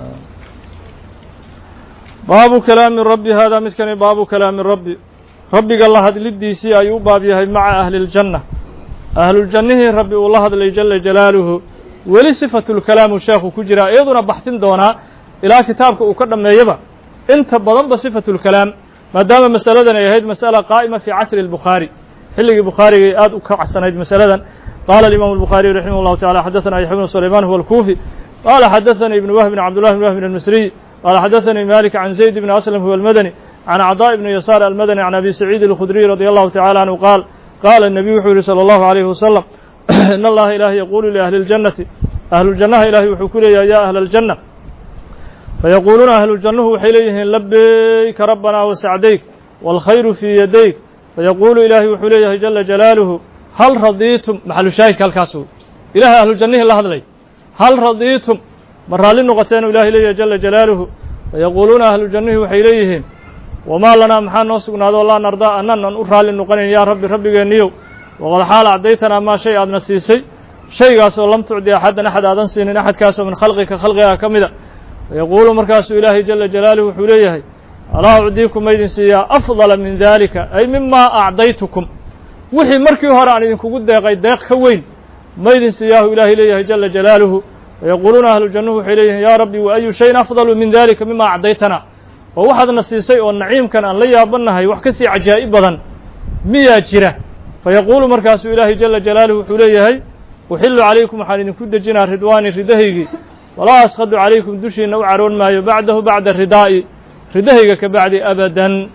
baabu kalaami rabbi haadaa midkani baabu kalaami rabbi rabbiga la hadlidiisii ayuu u baab yahay maca ahli ljanna ahluljannihii rabbi uu la hadlay jala jalaaluhu weli sifatulkalaamu sheekhu ku jiraa iyaduna baxtin doonaa ilaa kitaabka uu ka dhammeeyaba inta badanba sifatulkalaam maadaama masaladan ay ahayd masala qaa'ima fii casri albukhaari xilligii bukhaarigay aad u kacsanayd masaladan qaala alimaamu albukhaariyu raximah llahu tacala xadaثana yaxya bnu sulayman huwa alkuufi qaala xadaثanii ibnu wahbin cabdullahi bn wahbin almisriy qaala xadaثanii malik can zayd bni aslam huwa almadani can acdaa bni yasaar almadani can abi saciid alkhudriy radi allahu tacala canhu qaal qaala الnabiy wuxuu yihi salى allahu alayhi wasalam in allaha ilahi yaquulu liahli اljannati ahlujannaha ilahay wuxuu ku leeyahay ya ahla aljanna fayaquuluuna ahlujannuhu waxay leeyihiin labeyka rabbanaa wasacdayk wاlkhayru fii yadayk fayaquulu ilaahay wuxuu leeyahay jala jalaaluhu hal radiitum maxalu shaahidka halkaas wey ilahay ahlujannihii la hadlay hal radiitum ma raalli noqoteenu ilahay leeyahay jala jalaaluhu fayaquuluuna ahlujannihi waxay leeyihiin wamaa lanaa maxaa noo sugnaadoo laa nardaa annanan u raalli noqonayn yaa rabbi rabbigeenniyow waqad xaal acdaytanaa maa shay aadna siisay shaygaasoo lam tucdi axaddan axad aadan siinin axadkaasoo min khalqika khalqigaa ka mida fayaquulu markaasuu ilaahay jala jalaaluhu wuxuu leeyahay alaa ucdiikum maydin siiyaa afdala min daalika ay mimaa acdaytukum wixii markii hore aan idinkugu deeqay deeq ka weyn maydin siiyaahu ilaahay leeyahay jala jalaaluhu fayaquuluuna ahlujannuhu waxay leeyihiin yaa rabbi wa ayu shayin afdalu min dalika mima acdaytana oo waxaadna siisay oo naciimkan aan la yaabannahay wax ka sii cajaa'ib badan miyaa jira fayaquulu markaasuu ilaahay jala jalaaluhu wuxuu leeyahay uxillu calaykum waxaan idinku dejinaa ridwaani ridahaygii walaa askhadu calaykum dushiinna u caroon maayo bacdahu bacda ridaa'i ridahayga ka bacdi abadan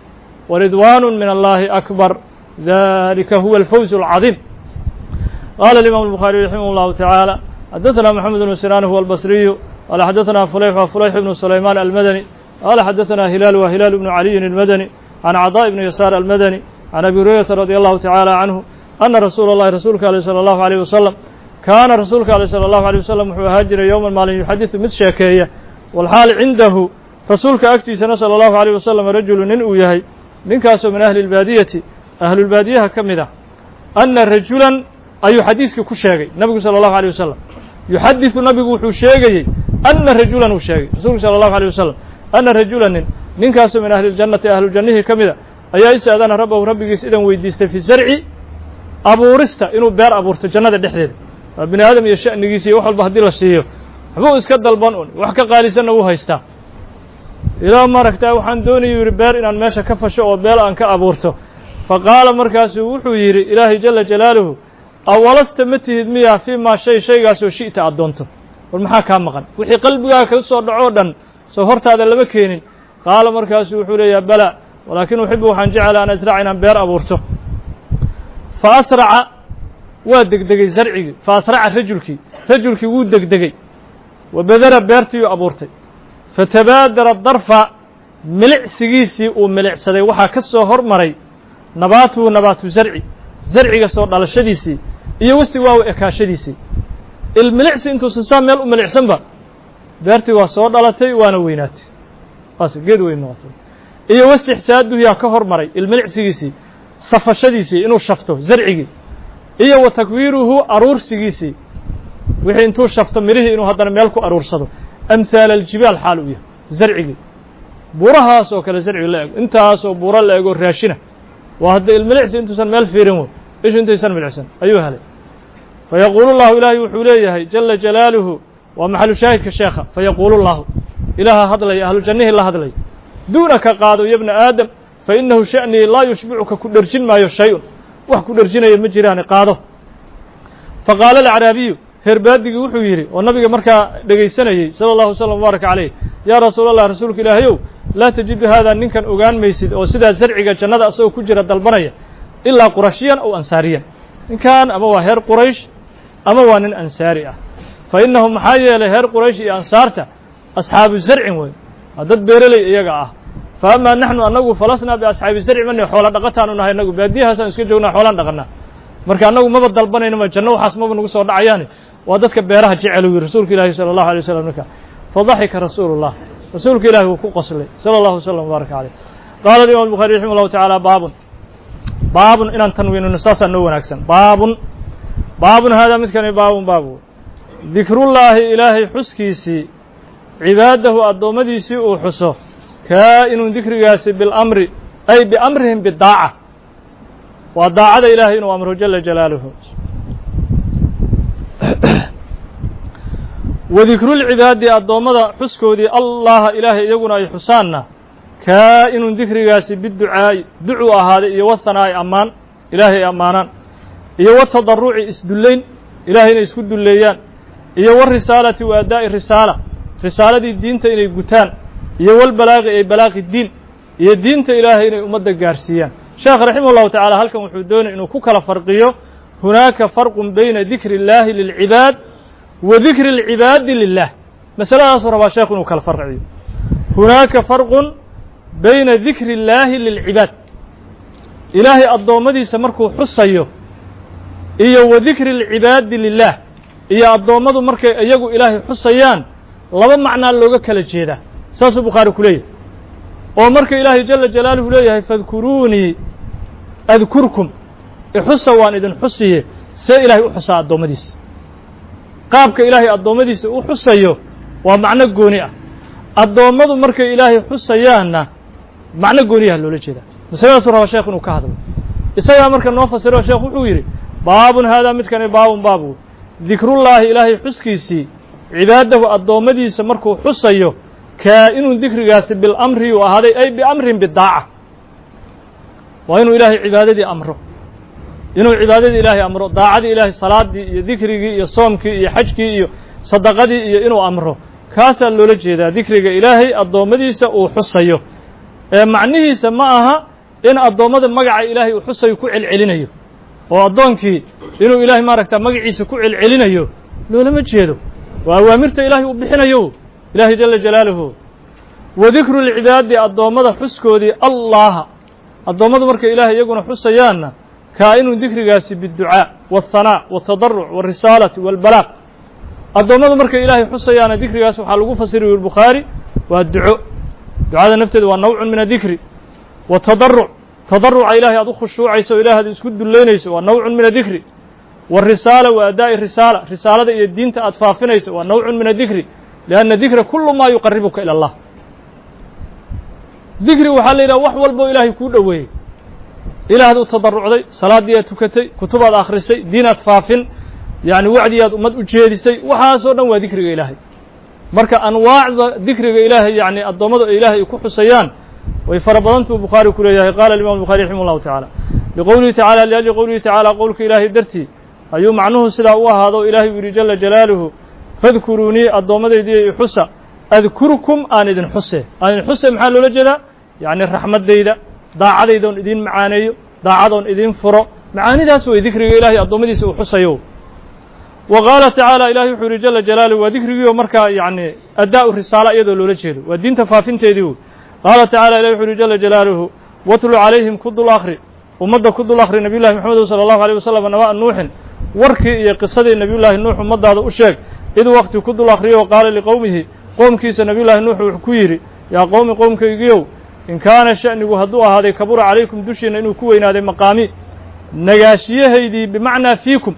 ورضوان من الله أكبر ذلك هو الفوز العظيم. قال الإمام البخاري رحمه الله تعالى حدثنا محمد بن سنان هو البصري قال حدثنا فليح وفليح بن سليمان المدني قال حدثنا هلال وهلال بن علي المدني عن عطاء بن يسار المدني عن أبي هريرة رضي الله تعالى عنه أن رسول الله رسولك صلى الله عليه وسلم كان رسولك صلى الله عليه وسلم هاجر يوما ما يحدث مثل شاكية والحال عنده رسولك أكتي سنة صلى الله عليه وسلم رجل ننؤ يهي ننكاس من أهل البادية أهل البادية كمذا أن رجلا أي حديثك كشاكي نبي صلى الله عليه وسلم يحدث نبي وحشاكي أن رجلا وشاكي رسولك صلى الله عليه وسلم أن رجلا ننكاس من أهل الجنة أهل الجنة كمذا أي إسأذان ربه ربك إذن ويديست في الزرع أبو رستا إنه بير أبو رستا جنة دحديد بني آدم يشاء نجيسي وحل بهدي الشيء حبو إسكاد البنون وحكا قالي سنة وهيستا إلى ما ركتا وحن دوني يربير إن ماشا كفشو وبيل أنك أبورته فقال مركاسه وحو يري إلهي جل جلاله أولست متهد مياه فيما شيء شيء قاسو شئت أدونته والمحا كان مغن وحي قلبك كسو دعودا سوهرت هذا لمكينين قال مركاسه وحو لي يا بلا ولكن أحب وحن جعل أن أزرعنا بير أبورته فأسرع ودقدقي زرعي فأسرع رجلك رجلك ودقدقي وبذر بيرتي أبورتي فتبادر الضرف ملع سجيسي وملع سدي وحا كسو هرمري نباته نبات زرعي زرعي صور على الشديسي إيه وستي واو إكاشديسي الملعس انتو سنسام يلو ملع سنبا بيرتي وصور على تي وانا ويناتي بس قيد وين نواتي إيه وستي حساده يا كهرمري الملع سجيسي صفا شديسي إنو شفته زرعي إيه وتكويره أرور سجيسي وحي انتو شفته مريه إنو هدنا ميالكو أرور صدو أمثال الجبال حالوية زرعي بورها سو كلا زرعي لاغ انت سو بورا لاغو راشنه وهذا الملعس انتو سن ميل فيرمو ايش انت سن ملعسن ايوه هلي فيقول الله إلهي وحوليه جل جلاله ومحل شاهد كشيخ فيقول الله إله هدلي أهل الجنة الله هدلي دونك قادوا يا ابن آدم فإنه شأني لا يشبعك كدرجن ما يشيء وكدرجن يمجران قاده فقال العربي هربادي wuxuu yiri oo nabiga marka dhageysanayay sallallahu alayhi wa sallam alayhi ya rasuulallah rasuulka ilaahayow la tajid hada ninkan ogaan maysid oo sida zarciga jannada asoo ku jira dalbanaya illa qurashiyan aw ansariyan ninkan ama waa heer quraysh ama waa nin ansari ah fa innahum hayya heer quraysh iyo ansarta ashaabu zarcin way dad beeralay iyaga ah fa ama nahnu anagu falasna bi ashaabi zarc man xoolo dhaqataan nahay anagu baadiyahaas iska joognaa xoolan dhaqana marka anagu maba dalbanayno ma janno waxaas maba nagu soo dhacayaan ودتك بيرها جعلوا رسولك الله صلى الله عليه وسلم نكا فضحك رسول الله رسولك الله وقصلي صلى الله عليه وسلم وبارك عليه قال الإمام البخاري رحمه الله تعالى باب باب إن تنوين النصاص النون أكسن باب باب هذا مثل باب باب ذكر الله إلهي حسكيسي عباده الضومديسي وحسه كائن ذكر ياسي بالأمر أي بأمرهم بالداعة والداعة إلهي وأمره جل جلاله وذكر العباد الضومدا حسكودي الله إلهي يقول أي حساننا كائن ذكر ياسي بالدعاء دعوة هذا يوثنا أمان إلهي أمانا يوثضرع إسدلين إلهي إسكد الليان يو الرسالة وأداء الرسالة رسالة الدين إلى قتان يو البلاغ إلى بلاغ الدين يو الدين إلهي إلى أمد الجارسيان شيخ رحمه الله تعالى هل كم وحدون إنه كوكلا فرقيه هناك فرق بين ذكر الله للعباد وذكر العباد لله مسألة أصر شيخ وكلا فرق هناك فرق بين ذكر الله للعباد إلهي الضومدي سمركو حصيه إيه وذكر العباد لله إيه الضومدو مركو إيقو إلهي حصيان لما معنى اللغة كالجيدة ساس بخاري كليه ومركو إلهي جل جلاله ليه فاذكروني أذكركم إحصى وان إذن حصيه سي إلهي أحصى الضومديس قابك إلهي الضومديس أحصيه ومعنى قونئة الضومدو مركو إلهي حصيان معنى قونئة اللولة جيدة مسألة سورة شيخ وكهذا إسايا مركو نوفى سورة شيخ وحويري باب هذا متكن باب باب ذكر الله إلهي حسكيسي عباده الضومديس مركو حصيه كائن ذكر قاسي بالأمر وهذا أي بأمر بالداعة وإنه إلهي عبادتي أمره إنه عبادتي إلهي أمره داعة إلهي صلاة ذكري صومك حجك صدقتي إنه أمره كاسا لولجي ذا ذكرك إلهي الضومديس وحصيه معنيه سماها in addoommada magaca ilaahay uu xusayo ku celcelinayo oo addoonkii inuu ilaahay maaragtaa magaciisa ku celcelinayo loolama jeedo waa awaamirta ilaahay uu bixinayo ilaahay jala jalaaluhu wa dikru lcibaadi addoommada xuskoodii allaha addoommadu markay ilaahay iyaguna xusayaanna kaa'inun dikrigaasi biاdducaa wاlhanaa wاltadaruc wاlrisaalati wاlbalaaq addoommadu markay ilaahay xusayaana dikrigaas waxaa lagu fasiriy bukhaari waa duco ducada nafteeda waa nawcun min adikri watadaruc tadaruca ilahay aad u khushuucayso o ilahay aad isku dullaynayso waa nawcun min adikri wاrisaala wa adaa'i risaala risaalada iyo diinta aad faafinayso waa nawcun min adikri lianna dikra kulu maa yuqaribuka ila allah dikri waxaa la yidhaha wax walboo ilaahay kuu dhoweeyey ilaahad u tadarucday salaaddii aad tukatay kutubaad akhrisay diin aad faafin yacni wacdii aad ummad u jeedisay waxaasoo dhan waa dikriga ilaahay marka anwaacda dikriga ilaahay yacni addoommada oo ilaahay ku xusayaan way fara badantuu bukhaari ku leeyahay qaala alimam الbukhari raximah اllahu taعala liqowlihi tacala liajli qowlihi tacaala qowlka ilaahay dartii ayuu macnuhu sidaa u ahaado ilaahay u yidhi jala jalaaluhu fadkuruunii addoommadaydiiyo i xusa adkurkum aan idin xuse aan idin xuse maxaa loola jeedaa yacni raxmaddayda daacadaydoon idiin macaaneeyo daacadoon idiin furo macaanidaas way dikriga ilaahay addoommadiisa uu xusayo wa qaala tacaala ilahay wuxuu yidhi jala jalaaluhu waa dikrigiioo markaa yacni addaa'u risaala iyadoo loola jeedo waa diinta faafinteedii wy qaala tacala ilahi wuxu uhi jala jalaaluhu watlu calayhim ku dul akhri ummadda ku dul akhri nabiy llahi moxamed salى allahu alيyh wasalam naba'a nuuxin warkii iyo qisadii nabiy llaahi nuux ummaddaada u sheeg id waqti ku dul akhriyo qaala liqowmihi qoomkiisa nabiy llaahi nuux wuxuu ku yidhi yaa qowmi qowmkaygiyow in kaana sha'nigu hadduu ahaaday kabura calaykum dushiinna inuu ku weynaaday maqaami nagaashiyahaydii bimacnaa fiikum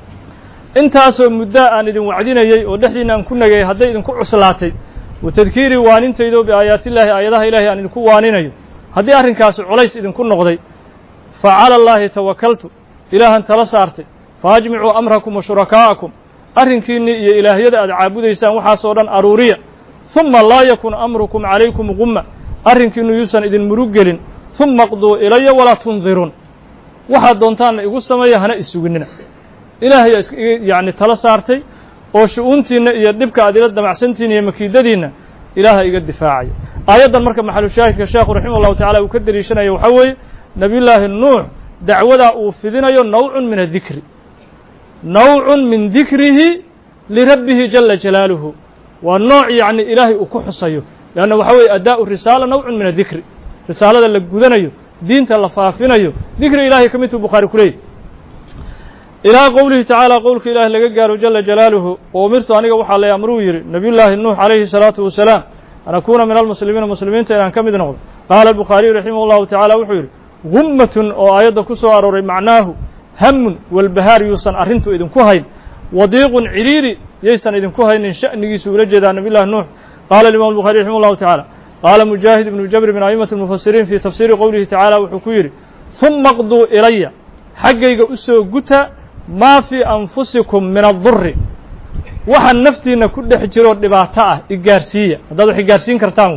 intaasoo muddaa aan idin wacdinayey oo dhexdiinna aan ku nagayay hadday idinku cuslaatay wa tadkiirii waanintaydo biaayaatillaahi aayadaha ilahay aan idinku waaninayo haddii arrinkaasi culays idinku noqday fa cala allaahi tawakaltu ilaahan tala saartay fa ajmicuu amrakum wa shurakaa'akum arrinkiinnii iyo ilaahyada aad caabudaysaan waxaasoo dhan aruuriya humma laa yakun amrukum calaykum gumma arrinkiinnu yuusan idin murug gelin humma qduu ilaya walaa tundiruun waxaad doontaanna igu sameeya hana isuginina ilaahay is yacni tala saartay oo shu-uuntiinna iyo dhibka aad ila damacsantihin iyo makiidadiinna ilaaha iga difaacaya aayaddan marka maxalushaahidka sheekhu raximah ullahu tacala uu ka deliishanayo waxaa weeye nebiyullaahi nuux dacwadaa uu fidinayo nawcun min adikri nawcun min dikrihi lirabbihi jala jalaaluhu waa nooc yacni ilaahay uu ku xusayo leanna waxaa weeye addaa'u risaala nawcun min adikri risaalada la gudanayo diinta la faafinayo dikri ilahay ka midtuu bukhaari ku leeyahy ilaa qowlihi tacaala qowlka ilaahi laga gaaro jala jalaaluhu oo umirtu aniga waxaa la amruu yidhi nabiyullaahi nuux calayhi salaatu wasalaam an akuuna min almuslimiina muslimiinta inaan ka mid noqdo qaala albukhaariyu raximah llahu tacaala wuxuu yidhi gummatun oo aayadda ku soo arooray macnaahu hamun walbahaar yuusan arrintu idinku hayn wadiiqun cidhiiri yaysan idinku haynin sha'nigiisu ula jeedaa nabiyullahi nuux qaala alimam albukhari raximah llahu tacaala qaala mujaahid ibnu jabri min a'immati almufasiriin fii tafsiiri qowlihi tacaala wuxuu ku yidhi humma qduu ilaya xaggayga u soo guta maa fii anfusikum min addurri waxa naftiinna ku dhex jiroo dhibaato ah igaarsiiya haddaad wax igaarsiin kartaan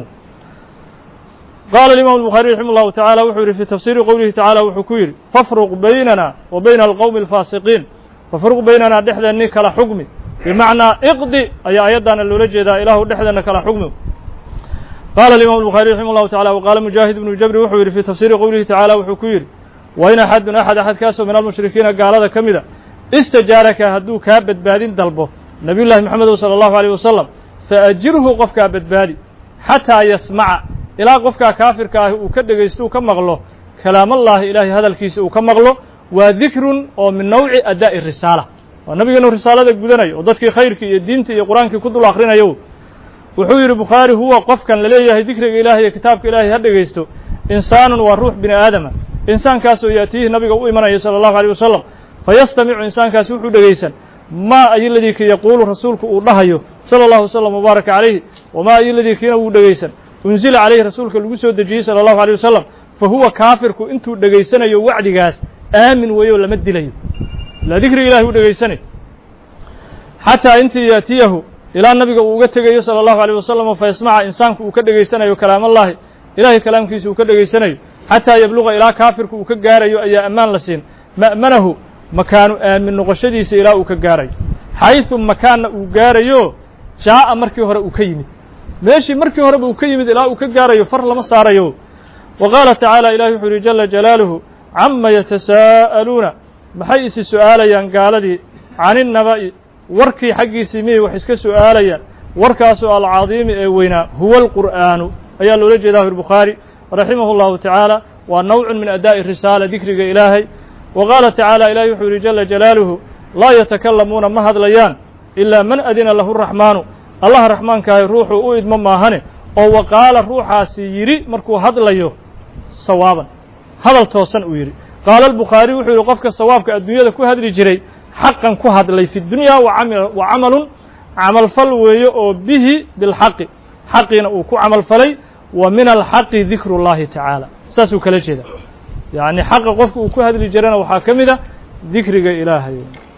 qaala alimam الbukhariي raximah اllahu taعala wuxuu yidhi fii tafsiiri qowlihi taعala wuxuu ku yidhi fafruq baynana wa bayna alqowmi alfaasiqiin fafruq baynana dhexdeennii kala xugmi bimacnaa iqdi ayaa ayaddaana loola jeedaa ilaahu dhexdeenna kala xugmi qaala alimam الbukhariي raximah اllahu taعala waqaala mujaahid ibnu jabri wuxuu yidhi fii tafsiiri qowlihi taعala wuxuu ku yidhi wain axadun axad axadkaasoo min almushrikiina gaalada ka mida istajaaraka hadduu kaa badbaadin dalbo nabiy llahi moxamedow salى allahu alيyh wasalam faajirhu qofkaa badbaadi xataa yasmaca ilaa qofkaa kaafirka ahi uu ka dhegaysto uu ka maqlo kalaamallaahi ilaahay hadalkiisa uu ka maqlo waa dikrun oo min nawci addaa'i risaala waa nabigeenu risaalada gudanayo oo dadkii khayrkii iyo diintii iyo qur-aankii ku dul akhrinayo wuxuu yidhi bukhaari huwa qofkan la leeyahay dikriga ilahay iyo kitaabka ilaahay ha dhegaysto insaanun waa ruux bini aadama insaankaasoo yaatiihi nabiga u imanaya salى allahu alيyh wasalam fayastamicu insaankaasi wuxuu dhegaysan maa ayoladii ka yaquulu rasuulku uu dhahayo salى اllahu wasalam mubaaraka calayhi wamaa ayoladii kiina wuu dhegaysan unzila calayhi rasuulka lagu soo dejiyey salى allahu alيyh wasalam fa huwa kaafirku intuu dhegaysanayo wacdigaas aamin weeyo lama dilayo ilaa dikriga ilahay u dhegaysanay xataa intii yaatiyahu ilaa nabiga uu uga tegayo salى allahu alيyh wasalam fa yasmaca insaanku uu ka dhegaysanayo kalaamallaahi ilahay kalaamkiisa uu ka dhegaysanayo xataa yabluga ilaa kaafirku uu ka gaarayo ayaa ammaan la siin ma'manahu makaanu aamin noqoshadiisa ilaa uu ka gaarayo xayثu makaanna uu gaarayo jaa'a markii hore uu ka yimid meeshii markii horeba uu ka yimid ilaa uu ka gaarayo far lama saarayo وقال تعالى إلهي وحوري جل جلاله عما يتساءلون maxay isi su'aalayaan gaaladii can innaba'i warkii xaggiisii miyay wax iska su'aalayaan warkaasoo alcadiimi ee weynaa huwa alqur'aanu ayaa loola jeedaa albukhaari raximahu llahu tacaala waa nawcun min adaa'i risaala dikriga ilaahay wa qaala tacaala ilahi wuxuu yihi jala jalaaluhu laa yatakalamuuna ma hadlayaan ilaa man adina lahu raxmaanu allaha raxmaankaahi ruuxuu u idmo maahane oo wa qaala ruuxaasi yidhi markuu hadlayo sawaaban hadal toosan uu yidhi qaala albukhaari wuxuu yihi qofka sawaabka adduunyada ku hadli jiray xaqan ku hadlay fi dunya wa camalun camalfal weeye oo bihi bilxaqi xaqiina uu ku camalfalay wa min alxaqi dikru llahi tacaala saasuu kala jeeda yacni xaqa qofka uu ku hadli jirana waxaa ka mid a dikriga ilaahay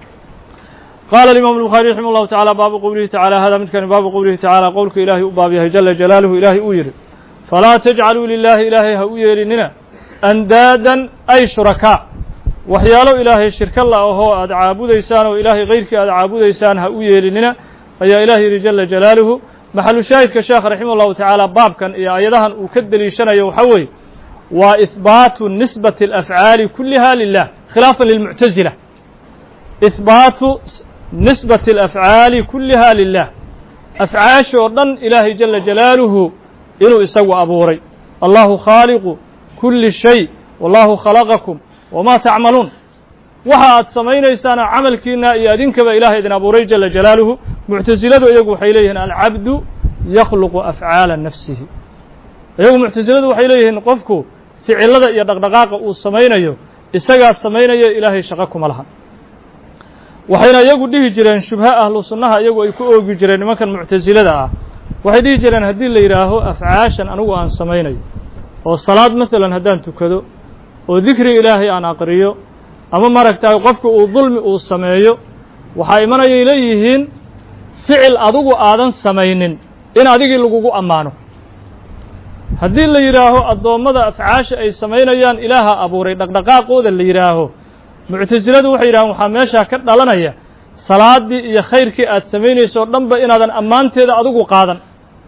qaala alimaamu albukhaari raximah llahu tacala baabu qowlihi tacala hada midkani baabu qowlihi tacala qowlka ilaahay u baab yahay jala jalaaluhu ilaahay uu yidhi falaa tajcaluu lilaahi ilaahay ha u yeelinina andaadan ay shurakaa waxyaalo ilaahay shirka la ahoo aad caabudaysaan oo ilaahay kayrkii aad caabudaysaan ha u yeelinina ayaa ilahi yidhi jala jalaaluhu maxalu shaahidka sheekh raximah llahu tacaala baabkan iyo ayadahan uu ka deliishanayo waxaa weeye waa ihbaatu nisbati alafcaali kulliha lilah khilaafan lilmuctazila ihbaatu nisbati alafcaali kulliha lilah afcaasha oo dhan ilaahay jala jalaaluhu inuu isagu abuuray allahu khaaliqu kulli shay wallahu khalaqakum wamaa tacmaluun waxa aad samaynaysaanoo camalkiina iyo adinkaba ilahay idin abuuray jala jalaaluhu muctasiladu iyagu waxay leeyihiin alcabdu yakhluqu afcaala nafsihi iyagu muctasiladu waxay leeyihiin qofku ficilada iyo dhaqdhaqaaqa uu samaynayo isagaa samaynayo ilaahay shaqo kuma laha waxayna iyagu dhihi jireen shubha ahlu sunnaha iyagu ay ku oogi jireen nimankan muctasilada ah waxay dhihi jireen haddii la yidhaaho afcaashan anigu aan samaynayo oo salaad maalan haddaan tukado oo dikri ilaahay aan aqriyo ama maaragtaay qofka uu dulmi uu sameeyo waxaa imanayay leeyihiin ficil adigu aadan samaynin in adigii lagugu ammaano haddii la yidhaaho addoommada afcaasha ay samaynayaan ilaaha abuuray dhaqdhaqaaqooda la yidhaaho muctasiladu waxay yidhahaan waxaa meeshaa ka dhalanaya salaaddii iyo khayrkii aad samaynayso o dhanba inaadan ammaanteeda adigu qaadan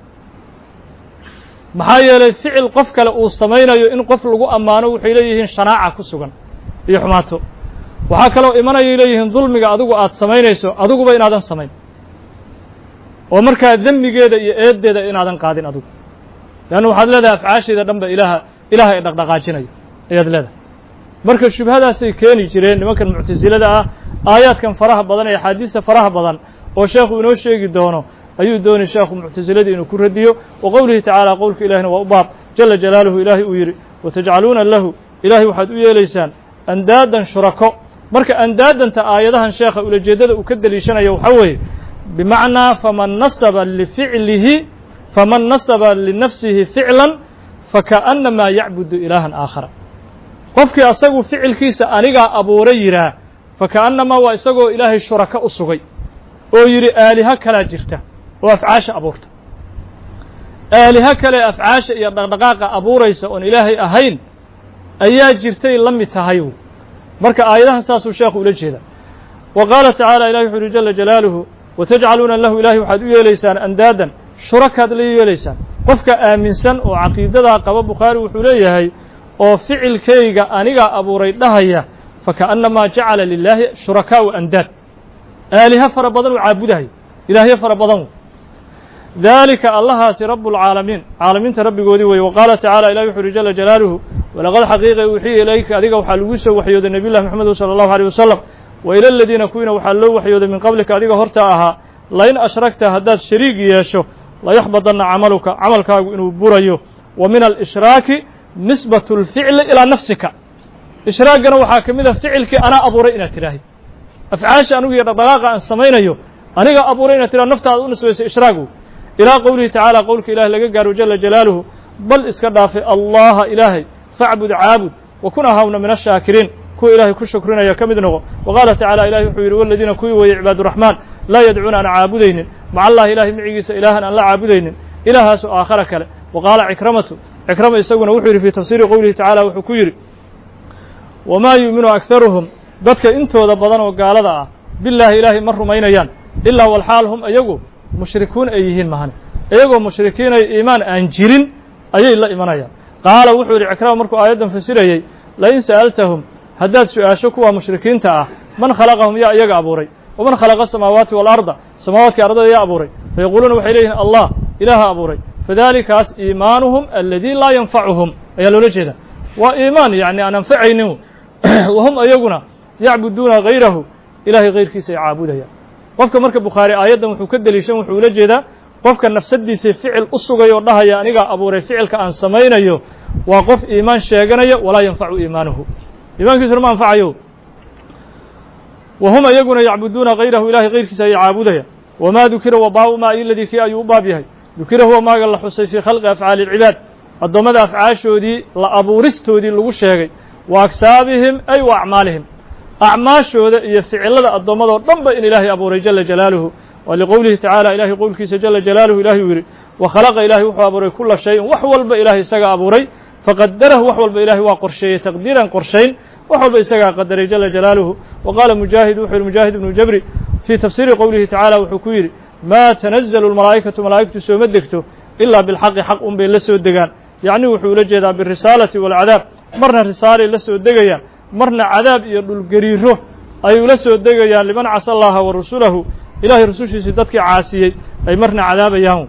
maxaa yeelay ficil qof kale uu samaynayo in qof lagu ammaano waxay leeyihiin shanaaca ku sugan iyo xumaato waxaa kaloo imanayay leeyihiin dulmiga adigu aad samaynayso adiguba inaadan samayn oo markaa demmigeeda iyo eeddeeda inaadan qaadin adigu leanna waxaad leedahay afcaashayda dhan ba ilaaha ilaaha ay dhaqdhaqaajinayo ayaad leedahay marka shubhadaasay keeni jireen nimankan muctasilada ah aayaadkan faraha badan ee axaadiista faraha badan oo sheekhu inoo sheegi doono ayuu doonay sheekhu muctasiladii inuu ku radiyo wa qowlihi tacaala qowlka ilahina waa u baab jala jalaaluhu ilaahay uu yidhi watajcaluuna lahu ilaahay waxaad u yeelaysaan andaadan shurako marka andaadanta aayadahan sheekha ulajeeddada uu ka deliishanayo waxaa weeye bimacnaa faman nasaba lificlihi faman nasaba linafsihi ficlan fakaأnnamaa yacbudu ilaahan aakhara qofkii asagu ficilkiisa anigaa abuuray yidhaah fakaأnnamaa waa isagoo ilaahay shurako u sugay oo yidhi aaliha kalaa jirta oo afcaasha abuurta aaliha kale afcaasha iyo dhaqdhaqaaqa abuuraysa oon ilaahay ahayn ayaa jirtay la mid tahay marka aayadahan saasuu sheekhu ula jeeda wa qaala tacaala ilahi wuxu uhi jala jalaaluhu watajcaluuna lahu ilaahay waxaad u yeelaysaan andaadan shurakaad la yeelaysaan qofka aaminsan oo caqiidadaa qaba bukhaari wuxuu leeyahay oo ficilkayga anigaa abuuray dhahaya fakaأnnamaa jacala lilaahi shurakaa wa andaad aaliha fara badan uu caabudahay ilaahyo fara badan dalika allahaasi rabu اlcaalamiin caalamiinta rabbigoodii weeye wa qaala tacaala ilahi wuxu uhi jala jalaaluhu walaqad xaqiiqa uuxiya ilayka adiga waxaa lagu soo waxyooday nebiy llahi moxamed salى اllahu alيه wasalam wa ila aladiina kuwiina waxaa loo waxyooday min qablika adiga horta ahaa lain ashragta haddaad shariig yeesho layaxbadanna camaluka camalkaagu inuu burayo wa min alishraaki nisbat اlficli ilaa nafsika ishraaggana waxaa ka mid a ficilkii anaa abuuray inaad tidhaahid afcaasha anigu iyo dhaqdhaqaaqa aan samaynayo aniga abuuray inaad tidhahdo naftaada u nisbayso ishraagu ilaa qowlihi tacaala qowlka ilahi laga gaaro jala jalaaluhu bal iska dhaafay allaha ilaahay facbud caabud wa kun ahawna min ashaakiriin kuwa ilaahay ku shukrinaya ka mid noqo wa qaala tacala ilahi wuxuu yidhi waladiina kuwii weeye cibaaduraxmaan laa yadcuuna aan caabudaynin maca allahi ilahay micigiisa ilaahan aan la caabudaynin ilaahaasu aakhara kale wa qaala cikramatu cikrama isaguna wuxuu yidhi fii tafsiiri qowlihi tacaala wuxuu ku yidhi wamaa yu'minu akharuhum dadka intooda badan oo gaalada ah bilaahi ilaahay ma rumaynayaan ilaa walxaal hum iyagu mushrikuun ay yihiin mahane iyagoo mushrikiinay iimaan aan jirin ayay la imanayaan qaala wuxuu yidhi cikrama markuu aayaddan fasirayey lain sa'altahum haddaad su-aasho kuwa mushrikiinta ah man khalaqahum yaa iyaga abuuray waman khalaqa asamaawaati waalarda samaawaadka ardada yaa abuuray fayaquuluuna waxay leeyihin allah ilaaha abuuray fadalikaas iimaanuhum aladii laa yanfacuhum ayaa loola jeeda waa iimaan yacni aan anfacaynin wahum ayaguna yacbuduuna hayrahu ilahay hayrkiisa ay caabudayaan qofka marka bukhaari aayaddan wuxuu ka deliishan wuxuu ula jeedaa qofka nafsadiisii ficil u sugay oo dhahaya anigaa abuuray ficilka aan samaynayo waa qof iimaan sheeganaya walaa yanfacu iimaanuhu iimaankiisuna ma anfacayo wahum ayaguna yacbuduuna hayrahu ilahay hayrkiisa ayay caabudayaan wamaa dukira wabaabu maa iladii kii ayuu u baab yahay dukira huwa maaga la xusay fii khalqi afcaali ilcibaad addoommada afcaashoodii la abuuristoodii lagu sheegay wa agsaabihim ay wa acmaalihim acmaashooda iyo ficilada addoommadoo dhanba in ilaahay abuuray jala jalaaluhu wa liqowlihi tacaala ilahay qowlkiisa jala jalaaluhu ilahay uu yidhi wa khalaqa ilahay wuxuu abuuray kula shayin wax walba ilahay isagaa abuuray faqadarahu wax walba ilahay waa qorsheeyey taqdiiran qorshayn wax walba isagaa qadaray jala jalaaluhu wa qaala mujaahid wuxuu yidhi mujaahid ibnu jabri fii tafsiiri qowlihi tacaala wuxuu ku yidhi maa tanazalu lmalaa'ikatu malaa'igtu sooma degto ilaa bilxaqi xaq un bay la soo degaan yacni wuxuu ula jeedaa birisaalati waalcadaab marna risaalay la soo degayaan marna cadaab iyo dhulgariiro ayuu la soo degayaan liman casa allaha wa rasulahu ilahay rusushiisii dadkii caasiyey ay marna cadaabayaan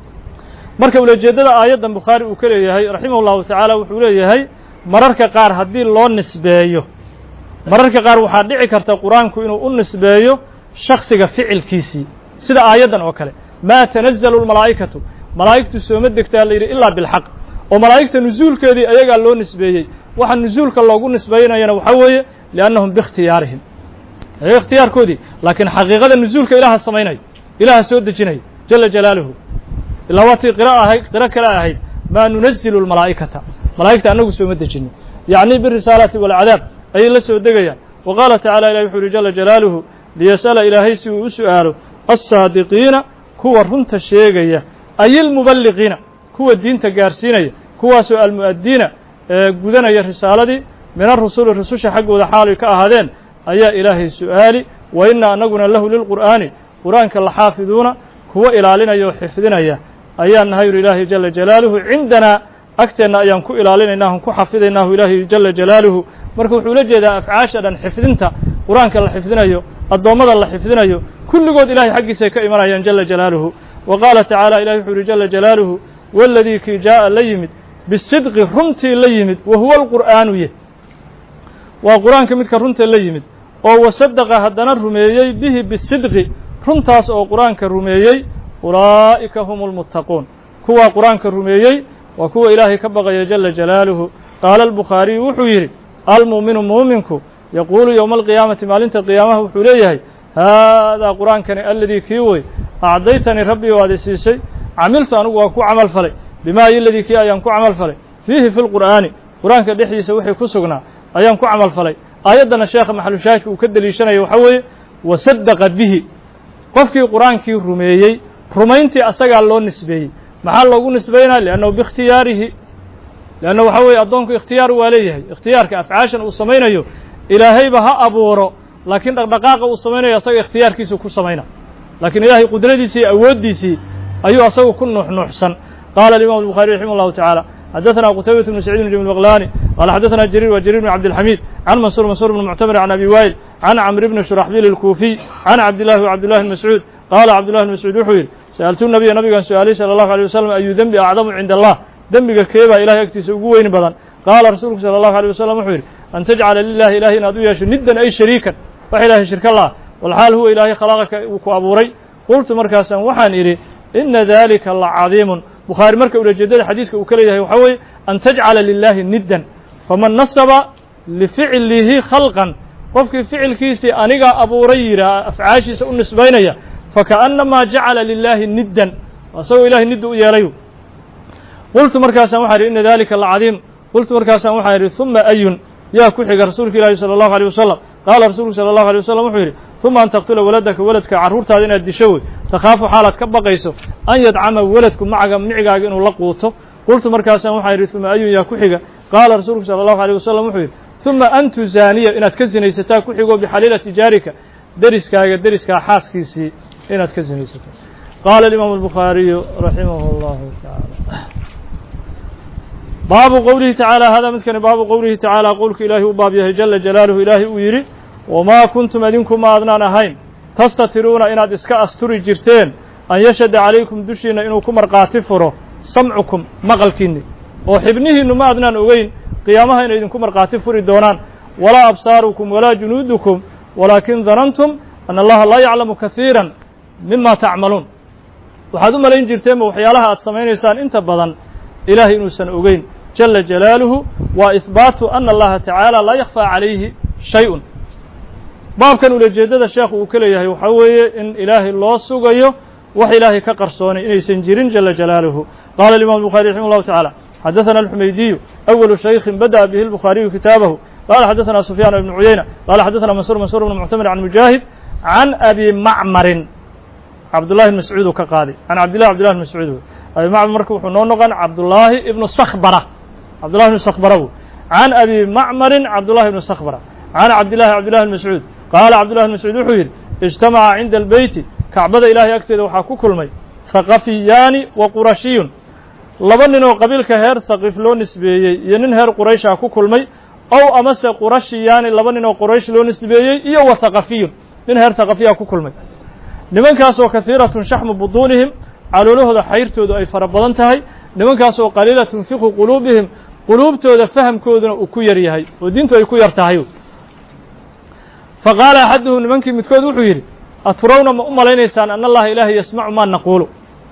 marka ulajeeddada aayaddan bukhaari uu ka leeyahay raximah llahu tacaala wuxuu leeyahay mararka qaar haddii loo nisbeeyo mararka qaar waxaa dhici karta qur-aanku inuu u nisbeeyo shaksiga ficilkiisii sida aayaddan oo kale maa tanazalu lmalaa'ikatu malaa'igtu sooma degtaa la yidhi ilaa bilxaq oo malaa'igta nusuulkeedii ayagaa loo nisbeeyey waxa nusuulka loogu nisbaynayana waxaa weeye liannahum biikhtiyaarihim ayaga ikhtiyaarkoodii laakiin xaqiiqada nusuulka ilaaha samaynaya ilaaha soo dejinaya jala jalaaluhu ilaa waatii qira ahayd qiro kale ahayd maa nunazilu lmalaa'ikata malaa'igta annagu sooma dejino yacni birisaalati waalcadaab ayay la soo degayaan wa qaala tacala ilahi wuxuu yihi jala jalaaluhu liyas'ala ilaahay si uu u su'aalo alsaadiqiina kuwa runta sheegaya ay ilmuballiqiina kuwa diinta gaarsiinaya kuwaasoo almu'addiina ee gudanaya risaaladii min arusuli rususha xaggooda xaalay ka ahaadeen ayaa ilaahay su'aali wa inna annaguna lahu lilqur'aani qur'aanka la xaafiduuna kuwa ilaalinaya oo xifdinaya ayaan nahay yuri ilaahay jala jalaaluhu cindanaa agteenna ayaan ku ilaalinaynaa aan ku xafidaynaahu ilaahay jala jalaaluhu marka wuxuu la jeedaa afcaasha dhan xifdinta qur'aanka la xifdinayo addoommada la xifdinayo kulligood ilahay xaggiisay ka imanayaan jala jalaaluhu wa qaala tacaala ilahi wuxuu yihi jala jalaaluhu waladii kii jaa'a la yimid bisidqi runtii la yimid wa huwa alqur'aanu ye waa qur-aanka midka runta la yimid oo wasadaqa haddana rumeeyey bihi bisidqi runtaas oo qur-aanka rumeeyey ulaa'ika hum lmuttaquun kuwaa qur-aanka rumeeyey waa kuwa ilaahay ka baqaya jala jalaaluhu qaala albukhaariyu wuxuu yidhi almu'minu muuminku yaquulu yowma alqiyaamati maalinta qiyaamaha wuxuu leeyahay haadaa qur-aankani aladii kii wey acdaytanii rabbii o aada siisay camiltu anigu waan ku camal falay bimaa iladii kii ayaan ku camal falay fiihi fi lqur'aani qur-aanka dhexdiisa wixii ku sugnaa ayaan ku camal falay aayaddana sheekha maxalushaahidka uu ka deliishanaya waxaa weeye wasadaqa bihi qofkii qur-aankii rumeeyey rumayntii asagaa loo nisbeeyey maxaa loogu nisbaynaya liannahu biikhtiyaarihi leanna waxaa weeye addoonku ikhtiyaar waa leeyahay ikhtiyaarka afcaashan uu samaynayo ilaahayba ha abuuro laakiin dhaqdhaqaaqa uu samaynayo asaga ikhtiyaarkiisuu ku samayna laakiin ilaahay qudradiisii iyo awooddiisii ayuu asagu ku nuuxnuuxsan qaala alimam الbuخarي raximah الlahu taعaalى xadaثna qtaybaة بn سacيid بn jami baqlani qala xadaثna jariir wa jariir bn cabdالxamid can mansur mansur bn muctamir can abi wail can camr bni shuraxbil الkuufiy can cabdillahi wa cabdillahi bn mascuud qaala cabdullahi bn mascuud wuxuu yidhi sa'altu nabiya nabigaan su-aalay salى الlahu عalيه wasalam ayu dembi acdamu cinda allah dembiga keebaa ilahay agtiisa ugu weyni badan qaala rasuulku salى الlahu عalيه wasalam wuxuu yidhi an tajcala lilahi ilahay inaad u yeesho niddan ay shariikan wax ilahay shirka laah walxaal huwa ilaahay khalaqaka uu ku abuuray qultu markaasaan waxaan idhi ina dalika lacadiimun bukhaari marka ulajeedada xadiiska uu ka leeyahay waxaa weeye an tajcala lilahi niddan faman nasaba lificlihi khalqan qofkii ficilkiisii anigaa abuuray yidhaa afcaashiisa u nisbaynaya fakaأnamaa jacala lilahi niddan isagoo ilahay nidda u yeelayu qultu markaasaan waxaan idhi ina dalika lacadiim qultu markaasaan waxaan idhi uma ayun yaa ku xiga rasuulka ilaahi salى الlahu عalيه wasalam qaala rasuulku salى الlahu عalيه wasalam wuxuu yidhi uma an taqtula waladaka waladka carruurtaada inaad disho wey takhaafu xaalaad ka baqayso an yadcama waladku macaga micigaaga inuu la quuto qultu markaasaan waxaan yidhi uma ayun yaa ku xiga qaala rasuulku salى الlahu عalيه wasalam wuxuu yidhi uma an tuzaaniya inaad ka sinaysataa ku xigo bixaliilati jaarika deriskaaga deriskaa xaaskiisii inaad ka sinaysato qaala alimaamu الbukhaariyu raximah اllahu taعaalى baabu qowlihi tacaala hada midkani baabu qowlihi tacaala qowlka ilaahay u baab yahay jala jalaaluhu ilaahay uu yidhi wamaa kuntum idinku ma adnaan ahayn tastatiruuna inaad iska asturi jirteen an yashhada calaykum dushiinna inuu ku markhaati furo samcukum maqalkiinni oo xibnihiinnu ma adnaan ogeyn qiyaamaha inay idinku markhaati furi doonaan walaa absaarukum walaa junuudukum walaakin danantum ana allaha laa yaclamu kahiira mima tacmaluun waxaad u malayn jirteenba waxyaalaha aad samaynaysaan inta badan ilaahay inuusan ogeyn jala jalaaluhu waa ihbaatu ana allaha tacaala laa yakfaa calayhi shay-un baabkan ulajeeddada sheekhu uu ka leeyahay waxaa weeye in ilaahay loo sugayo wax ilaahay ka qarsoonay inaysan jirin jala jalaaluhu qaala imam الbuخarي raximah اllahu taعalى xadaثana الxumaydiyu أwalu shaykhin badaأa bihi الbukhariyu kitaabahu qala xadaثana sufyaan ibn cuyayna qala xadaثana mansur mansur bn muctamir can mujaahid can abi macmarin cabdullahi ibn mascuud uu ka qaaday can cabdillah abdillah ibn mascuud abi macmar marka wuxuu noo noqon cabdullaahi ibnu sakbara cabdullahi ibnu sakbara w can abi macmarin cabdullahi ibnu sakbara can cabdillahi cabdillahi ibn mascuud qaala cabdullahi ibn mascuud wuxuu yidhi ijtamaca cinda albeyti kacbada ilaahay agteeda waxaa ku kulmay haqafiyaani wa qurashiyun laba nin oo qabiilka heer haqiif loo nisbeeyey iyo nin heer qurayshaa ku kulmay ow amase qurashiyaani laba nin oo quraysh loo nisbeeyey iyo wa haqafiyun nin heer haqafiyaa ku kulmay nimankaasoo kahiiratun shaxmu buduunihim caloolahooda xayrtoodu ay fara badan tahay nimankaasoo qaliilatun fiqhu quluubihim quluubtooda fahamkooduna uu ku yar yahay oo diintu ay ku yar tahay faqaala axaduhum nimankii midkood wuxuu yidhi aturawna ma u malaynaysaan ana allaha ilaahay yasmacu maa naquulu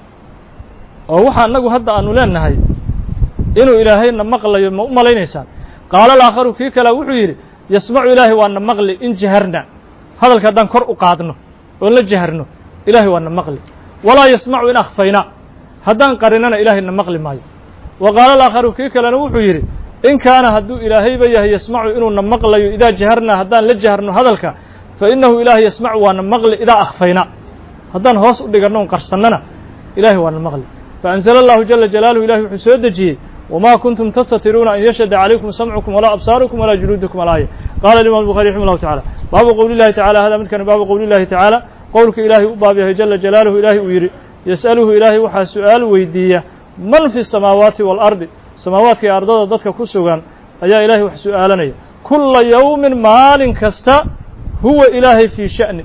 oo waxa annagu hadda aanu leenahay inuu ilaahayna maqlayo ma u malaynaysaan qaala alaakharu kii kale wuxuu yidhi yasmacu ilaahay waana maqli in jaharna hadalka haddaan kor u qaadno oon la jaharno ilaahay waana maqli walaa yasmacu in akhfayna haddaan qarinana ilaahayna maqli maayo wa qaala alaakharu kii kalena wuxuu yidhi in kaana hadduu ilaahayba yahay yasmacu inuuna maqlayo idaa jaharna haddaan la jaharno hadalka fa innahu ilaahay yasmacu waana maqli idaa akhfayna haddaan hoos u dhiganno on qarsannana ilaahay waana maqli faanzala allahu jala jalaaluhu ilahay wuxuu soo dejiyey wamaa kuntum tastatiruuna an yashhada calaykum samcukum walaa absaarukum walaa juluudukum alaaya qaala imam bukhari raximah llahu tacala baabu qowli llahi tacala hada midkani baabu qowli llahi tacaala qowlka ilaahay u baab yahay jala jalaaluhu ilaahay uu yidhi yas'aluhu ilaahay waxaa su'aal weydiiya man fi الsamaawaati waalardi samaawaadka iyo ardada dadka ku sugan ayaa ilaahay wax su'aalanaya kula yowmin maalin kasta huwa ilaahay fii sha'ni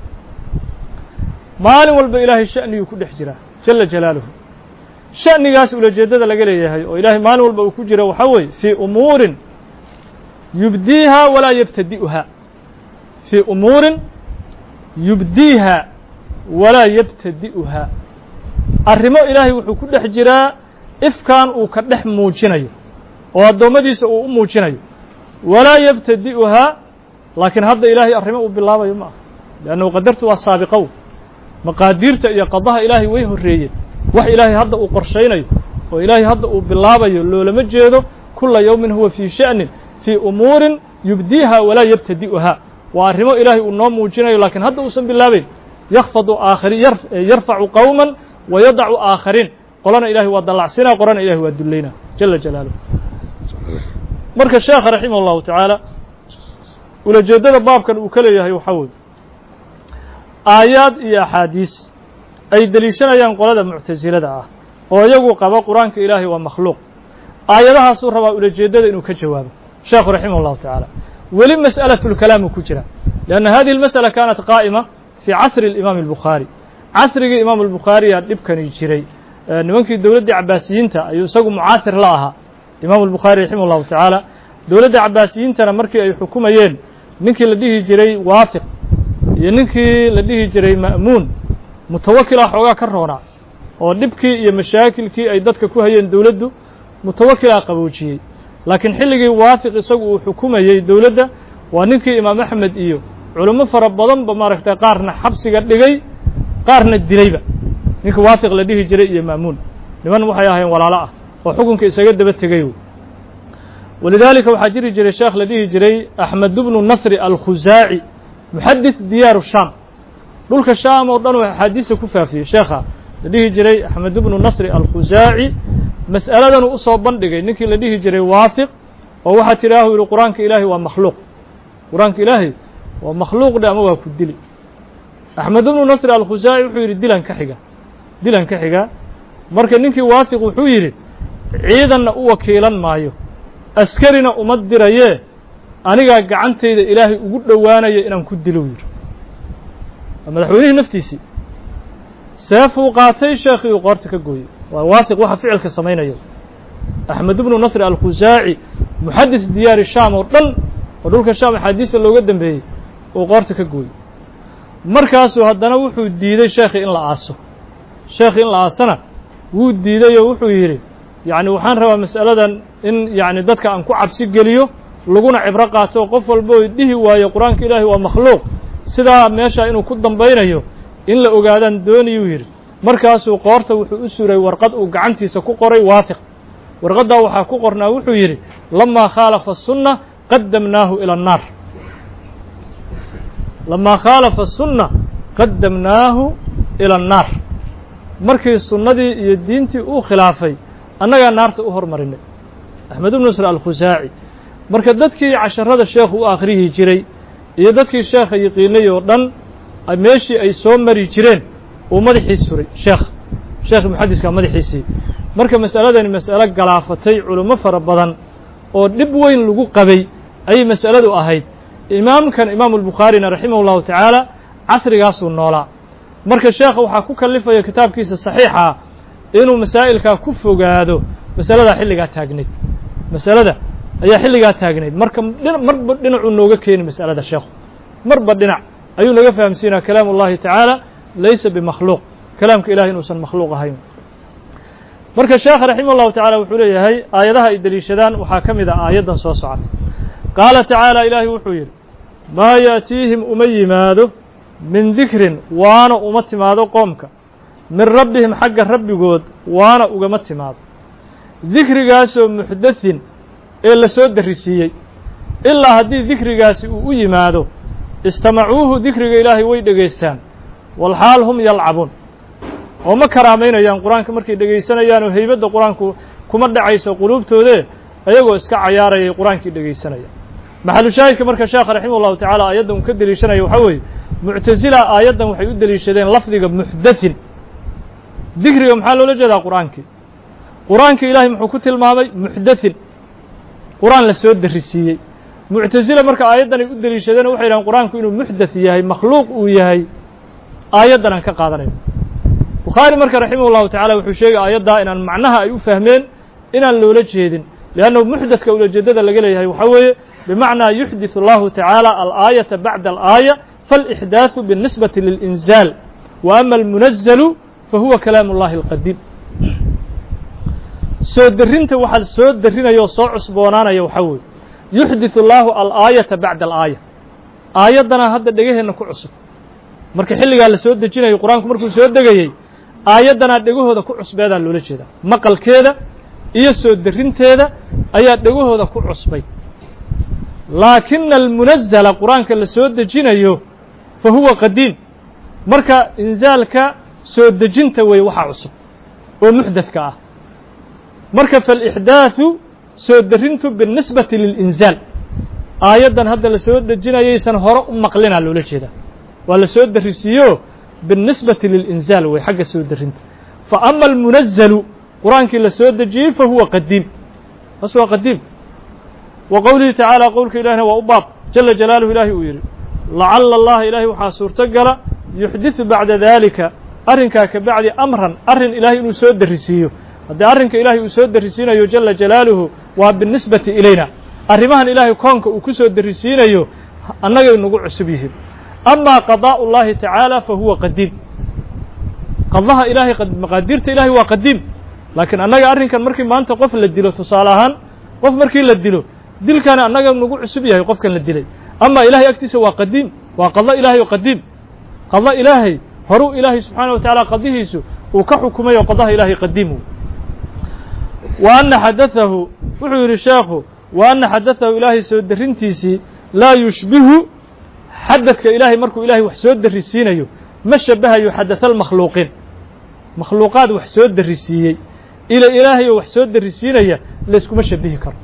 maalin walba ilaahay sha'niguu ku dhex jiraa jala jalaaluhu sha'nigaas ulajeeddada laga leeyahay oo ilaahay maalin walba uu ku jira waxaa weeye fii umuurin yubdiiha walaa yabtadi'uha fii umuurin yubdiiha walaa yabtadi'uha arrimo ilaahay wuxuu ku dhex jiraa ifkaan uu ka dhex muujinayo oo addoommadiisa uu u muujinayo walaa yabtadi'uhaa laakiin hadda ilaahay arrimo uu bilaabayo ma aha leannahu qadartu waa saabiqow maqaadiirta iyo qadaha ilaahay way horreeyeen wax ilaahay hadda uu qorshaynayo oo ilaahay hadda uu bilaabayo loolama jeedo kula yowmin huwa fii sha'nin fii umuurin yubdiiha walaa yabtadi'uhaa waa arrimo ilaahay uu noo muujinayo laakiin hadda uusan bilaabayn yakfadu aakhariin yarfacu qowman wa yadacu aakhariin qolana ilahay waa dallacsinaa qorana ilahay waa dullaynaa jala jalaaluh marka sheekha raximah اllahu tacaala ulajeeddada baabkan uu ka leeyahay waxaa weeye aayaad iyo axaadiis ay deliishanayaan qolada muctasilada ah oo iyagu qaba qur-aanka ilaahay waa makhluuq aayadahaasuu rabaa ulajeeddada inuu ka jawaabo sheekhu raximah اllahu tacaala weli mas'alaة اlkalaamuu ku jira lianna hadihi اlmasأala kaanat qaa'ima fii casri اlimaam الbukhaari casrigii imaam albukhaariyaa dhibkani jiray nimankii dowladdii cabaasiyiinta ayuu isagu mucaasir la ahaa imaamu albukhaari raximah اllahu tacaala dowladda cabaasiyiintana markii ay xukumayeen ninkii la dhihi jiray waafiq iyo ninkii la dhihi jiray ma'muun mutawakilaa xoogaa ka roonaa oo dhibkii iyo mashaakilkii ay dadka ku hayeen dowladdu mutawakilaa qaboojiyey laakiin xilligii waafiq isagu uu xukumayey dowladda waa ninkii imaam axmed iyo culimo fara badanba maaragtay qaarna xabsiga dhigay qaarna dilayba ninka waafiq la dhihi jiray iyo ma'muun niman waxay ahayn walaalo ah oo xukunka isaga daba tegay walidaalika waxaa jiri jiray sheekh la dhihi jiray axmed bnu nasri alkhusaaci muxadis diyaaru shaam dhulka shaam oo dhan uu axaadiista ku faafiyey sheekha la dhihi jiray axmed bnu nasri alkhusaaci mas'aladanuu usoo bandhigay ninkii la dhihi jiray waafiq oo waxaa tidhaahu yihi qur-aanka ilaahay waa makhluuq qur-aanka ilaahay waa makhluuq dhe ama waa ku dili axmed bnu nasri alkhusaaci wuxuu yidhi dilan ka xiga dilan ka xiga marka ninkii waafiq wuxuu yidhi ciidanna u wakiilan maayo askarina uma dirayee anigaa gacantayda ilaahay ugu dhowaanaya inaan ku dilo yidhi waa madaxweynihii naftiisii seefuu qaatay sheekhii uu qoorta ka gooyey waa waafiq waxa ficilka samaynayo axmed ibnu nasr alkhusaaci muxadis diyaari shaam oo dhan oo dhulka shaam axaadiista looga dambeeyey uu qoorta ka gooyey markaasuu haddana wuxuu diiday sheekhii in la aaso sheekhii in la aasana wuu diiday oo wuxuu yidhi yacni waxaan rabaa mas'aladan in yacni dadka aan ku cabsi geliyo laguna cibro qaato oo qof walba oy dhihi waayo qur-aanka ilaahay waa makhluuq sidaa meeshaa inuu ku dambaynayo in la ogaadaan dooniyuu yidhi markaasuu qoorta wuxuu u suray warqad uu gacantiisa ku qoray waafiq warqaddaa waxaa ku qornaa wuxuu yidhi lamaa khaalafa asunna qaddamnaahu ila annaar lamaa khaalafa asunna qaddamnaahu ila annaar markii sunnadii iyo diintii uu khilaafay annagaa naarta u hormarinay axmed ibnu nasr alkhusaaci marka dadkii casharada sheekhu u akhriyi jiray iyo dadkii sheekha yiqiinay oo dhan meeshii ay soo mari jireen uu madaxii suray sheekh sheekhi muxadiskaa madaxiisii marka mas'aladani mas'alo galaafatay culummo fara badan oo dhib weyn lagu qabay ayay mas'aladu ahayd imaamkan imaamu albukhaarina raximah ullahu tacaala casrigaasuu noolaa marka sheekha waxaa ku kallifaya kitaabkiisa saxiixa ah inuu masaa'ilkaa ku fogaado masaladaa xilligaa taagnayd masalada ayaa xilligaa taagnayd marka marba dhinacuu nooga keeni mas'alada sheekhu marba dhinac ayuu naga fahamsiinaa kalaamu ullahi tacaala laysa bimakhluuq kalaamka ilahay inuusan makhluuq ahayn marka sheekha raximah ullahu tacala wuxuu leeyahay aayadaha ay deliishadaan waxaa ka mid ah aayaddan soo socota qaala tacaala ilaahay wuxuu yidhi maa ya'tiihim uma yimaado min dikrin waana uma timaado qoomka min rabbihim xagga rabbigood waana ugama timaado dikrigaasoo muxdathin ee la soo darrisiiyey ilaa haddii dikrigaasi uu u yimaado istamacuuhu dikriga ilaahay way dhegaystaan walxaal hum yalcabuun oo ma karaamaynayaan qur-aanka markay dhegaysanayaan oo heybadda qur-aanku kuma dhacayso quluubtoodee ayagoo iska cayaarayay qur-aankii dhegaysanaya maxalu shaahidka marka sheekha raximah ullahu tacaala aayaddan uu ka deliishanaya waxaa weeye muctasila aayaddan waxay u deliishadeen lafdiga muxdathin dikriga maxaa loola jeedaa qur-aankii qur-aanka ilaahay muxuu ku tilmaamay muxdathin qur-aan la soo darrisiiyey muctasila marka aayaddan ay u deliishadeen waxay yidhahan qur-aanku inuu muxdath yahay makhluuq uu yahay aayaddan aan ka qaadanayo bukhaari marka raximah ullahu tacala wuxuu sheegay aayaddaa inaan macnaha ay u fahmeen inaan loola jeedin liannahu muxdathka ulajeedada laga leeyahay waxaa weeye bimacnaa yuxdithu allahu tacaala alaayata bacda alaaya faalixdaaثu biاlnisbati lilinzaal wa ama almunazalu fahuwa kalaamu ullahi alqadiim soo derrinta waxaa soo derrinaya oo soo cusboonaanaya waxaa weeye yuxdithu allahu alaayata bacda alaaya aayaddana hadda dhegaheenna ku cusub marka xilligaa la soo dejinayo qur-aanku markuu soo degayey aayaddanaa dhegahooda ku cusbeedaa loola jeedaa maqalkeeda iyo soo derrinteeda ayaa dhegahooda ku cusbay laakina almunazala qur-aanka la soo dejinayo fa huwa qadiim marka inzaalka soo dejinta weeye waxaa cusub oo muxdathka ah marka faalixdaaثu soo derrintu biاlnisbati lilinzaal aayaddan hadda la soo dejinayaysan hore u maqlinaa loola jeedaa waa la soo darrisiiyo biاlnisbati lilinzaal wey xagga soo derrinta fa ama almunazalu qur-aankii la soo dejiyey fa huwa qadiim bas waa qadiim wa qowlihi tacaala qowlka ilahina waa u baab jala jalaaluhu ilaahi uu yidhi lacala allaha ilaahay waxaa suurto gala yuxdiثu bacda dalika arrinkaa ka bacdi amran arrin ilaahay inuu soo darrisiiyo haddii arrinka ilaahay uu soo darrisiinayo jala jalaaluhu waa biاlnisbati ilayna arrimahan ilaahay koonka uu ku soo darrisiinayo annagay nagu cusub yihiin amaa qadaa'u اllahi tacaala fa huwa qadiim qadaha ilahay maqaadiirta ilahay waa qadiim laakiin annaga arrinkan markii maanta qof la dilo tusaale ahaan qof markii la dilo dilkana annaga nagu cusub yahay qofkan la dilay ama ilahay agtiisa waa qadiim waa qada ilaahay oo qadiim qada ilaahay horuu ilaahay subxaanaه wa tacaala qadihiisu uu ka xukumay oo qadaha ilaahay qadiim wa ana xadaثahu wuxuu yidhi sheekhu wa ana xadaثahu ilaahay soo derrintiisii laa yushbihu xadadka ilaahay markuu ilahay wax soo darrisiinayo ma shabahayo xadaث almakhluuqiin makhluuqaad wax soo darrisiiyey ila ilaahay oo wax soo darrisiinaya layskuma shabihi karo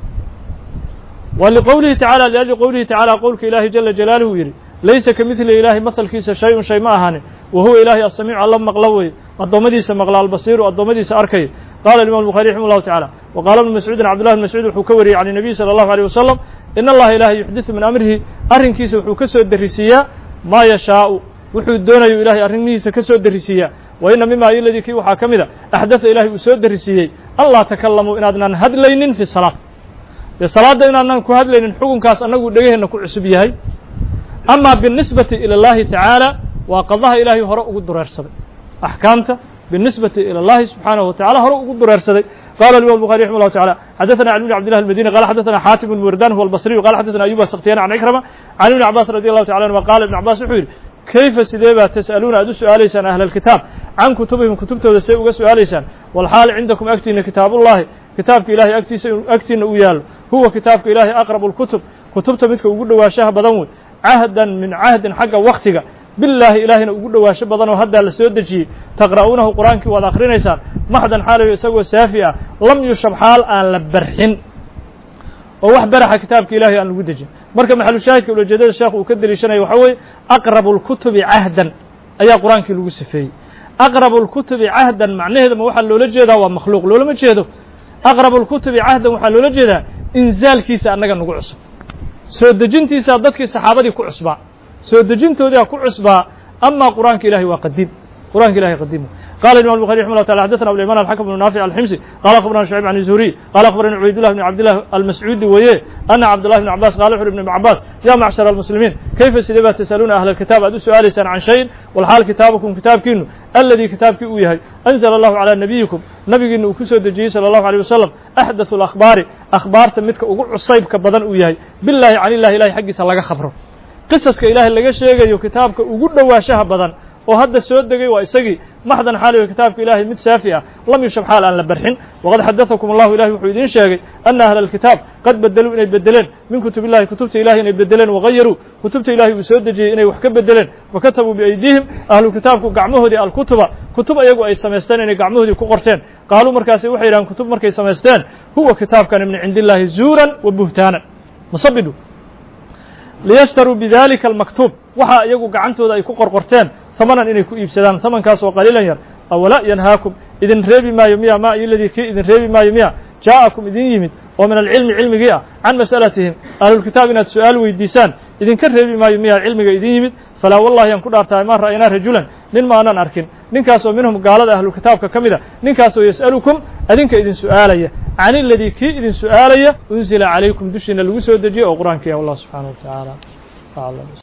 wa liqowlihi tacala liajli qowlihi tacala qowlka ilaahay jala jalaaluhu yidhi laysa ka midli ilaahay mahalkiisa shay un shay ma ahaanin wa huwa ilaahay asamiicu alla maqlo wey addoommadiisa maqla albasiiru addoommadiisa arkaya قال الإمام البخاري رحمه الله تعالى وقال ابن مسعود عبد الله بن مسعود وxuu ka wariyey عن النبي صلى الله عليه وسلم إن الله إلahy يحدث min أمrihi arrinkiisa wuxuu ka soo derisiiyaa ma yashaaء wuxuu doonayo ilahay arrimihiisa ka soo derisiiyaa وإna mima iladii kii waxaa ka mida أxdaثa ilahay uu soo derisiiyey an laa تakalamuu inaadnan hadlaynin في الصلاة dee salaada inaadnan ku hadlaynin xukunkaas annagu dhegaheenna ku cusub yahay ama biالnisbati ilى الlahi taعaalى waa qadaha ilaahay hore ugu dureersaday axkaamta biالnisbati ilى الlahi subxaanaه وataعala hore ugu dureersaday qala الimam الbuخarي رحمه الله تعالى xadaثna عن بن عبد الله المديني قال xadaثna xاatim بن wrdan هو البصري قال xadaثna أyub السkhtiyani عن عكرمة عن iبن عباس رضي الله تعالى عنهma qala iبن عباس wuxuu yidhi kayfa sidee baa tas'aluuna aad u su'aalaysaan ahla الkitaab can kutubihim kutubtooda see uga su'aalaysaan walxaal cindakum agtiina kitaabullahi kitaabka ilahay agtiisa agtiina u yaallo huwa kitaabka ilahay aqrabu اlkutub kutubta midka ugu dhowaanshaha badan wey cahdan min cahdin xagga waktiga bilaahi ilaahayna ugu dhowaasho badan oo haddaa la soo dejiyey taqra'uunahu qur'aankii waad akrinaysaan maxdan xaalayo isagoo saafi ah lam yushab xaal aan la barxin oo wax baraxa kitaabka ilahay aan lagu dejin marka maxalu shaahidka ulajeedada sheekhu uu ka deliishanaya waxaa weeye aqrabu اlkutubi cahdan ayaa qur'aankii lagu sifeeyey aqrabu اlkutubi cahdan macnaheeda ma waxaa loola jeedaa waa makhluuq loolama jeedo aqrabu اlkutubi cahdan waxaa loola jeedaa inzaalkiisa annaga nagu cusub soo dejintiisaa dadkii saxaabadii ku cusbaa soo dejintoodiaa ku cusbaa ama qur'aanka ilahay waa qadiim qur'anka ilahay qadiim qala imam الbuخarي رحمه الله تعالى xadaثna abuاليمان الxakم بن نافع الxمسي qala aخbarana شhuعيب عن الزهري qala aخbarani cubaydالله بن cabdالله المسعوudi weye أna cabdالله بن cabاs qala wuxu uhi iبن cabاs ya macshر المسلimiin kayfa sidee baa tasأaluuna ahl الkitaab aad u su'aalaysaan can shayin walxaal kitaabakum kitaabkiinu aladii kitaabkii uu yahay أnزla الlahu عalى nabiyikum nabigiina uu ku soo dejiyey salى الlahu عalيه wasalam أxdaث الأkhbaari akhbaarta midka ugu cusaybka badan uu yahay bilahi can illahi ilahay xaggiisa laga khabro qisaska ilaahay laga sheegayo kitaabka ugu dhowaashaha badan oo hadda soo degay waa isagii maxdan xaalayo kitaabka ilahay mid saafi ah lam yushab xaal aan la barxin waqad xadaثakum allahu ilahi wuxuu idiin sheegay ana ahla اlkitaab qad bedeluu inay bedeleen min kutub illahi kutubta ilahay inay bedeleen wagayaruu kutubta ilahay uu soo dejiyey inay wax ka bedeleen wakatabuu biaydiihim ahlu kitaabku gacmahoodii alkutuba kutub ayagu ay samaysteen inay gacmahoodii ku qorteen qaaluu markaasi waxay yidhahaan kutub markay samaysteen huwa kitaabkani min cindi illahi zuuran wa buhtaanan musabidu liyashtaruu bidalika almaktuub waxa iyagu gacantooda ay ku qorqorteen hamanan inay ku iibsadaan hamankaas oo qaliilan yar awalaa yanhaakum idin reebi maayo miya ma iladii kii idin reebi maayo miya jaa'akum idin yimid oo min alcilmi cilmigii ah can mas'alatihim ahlulkitaab inaad su'aal weydiisaan idinka reebi maayo miya cilmiga idin yimid falaa wallahi aan ku dhaartahay maa ra'aynaa rajulan nin ma aanan arkin ninkaasoo minhum gaalada ahlukitaabka ka mida ninkaasoo yas'alukum adinka idin su'aalaya can iladii kii idin su'aalaya unzila calaykum dushiina lagu soo dejiyey oo qur'aankii ah wallah subxaanaه wa tacaala aclam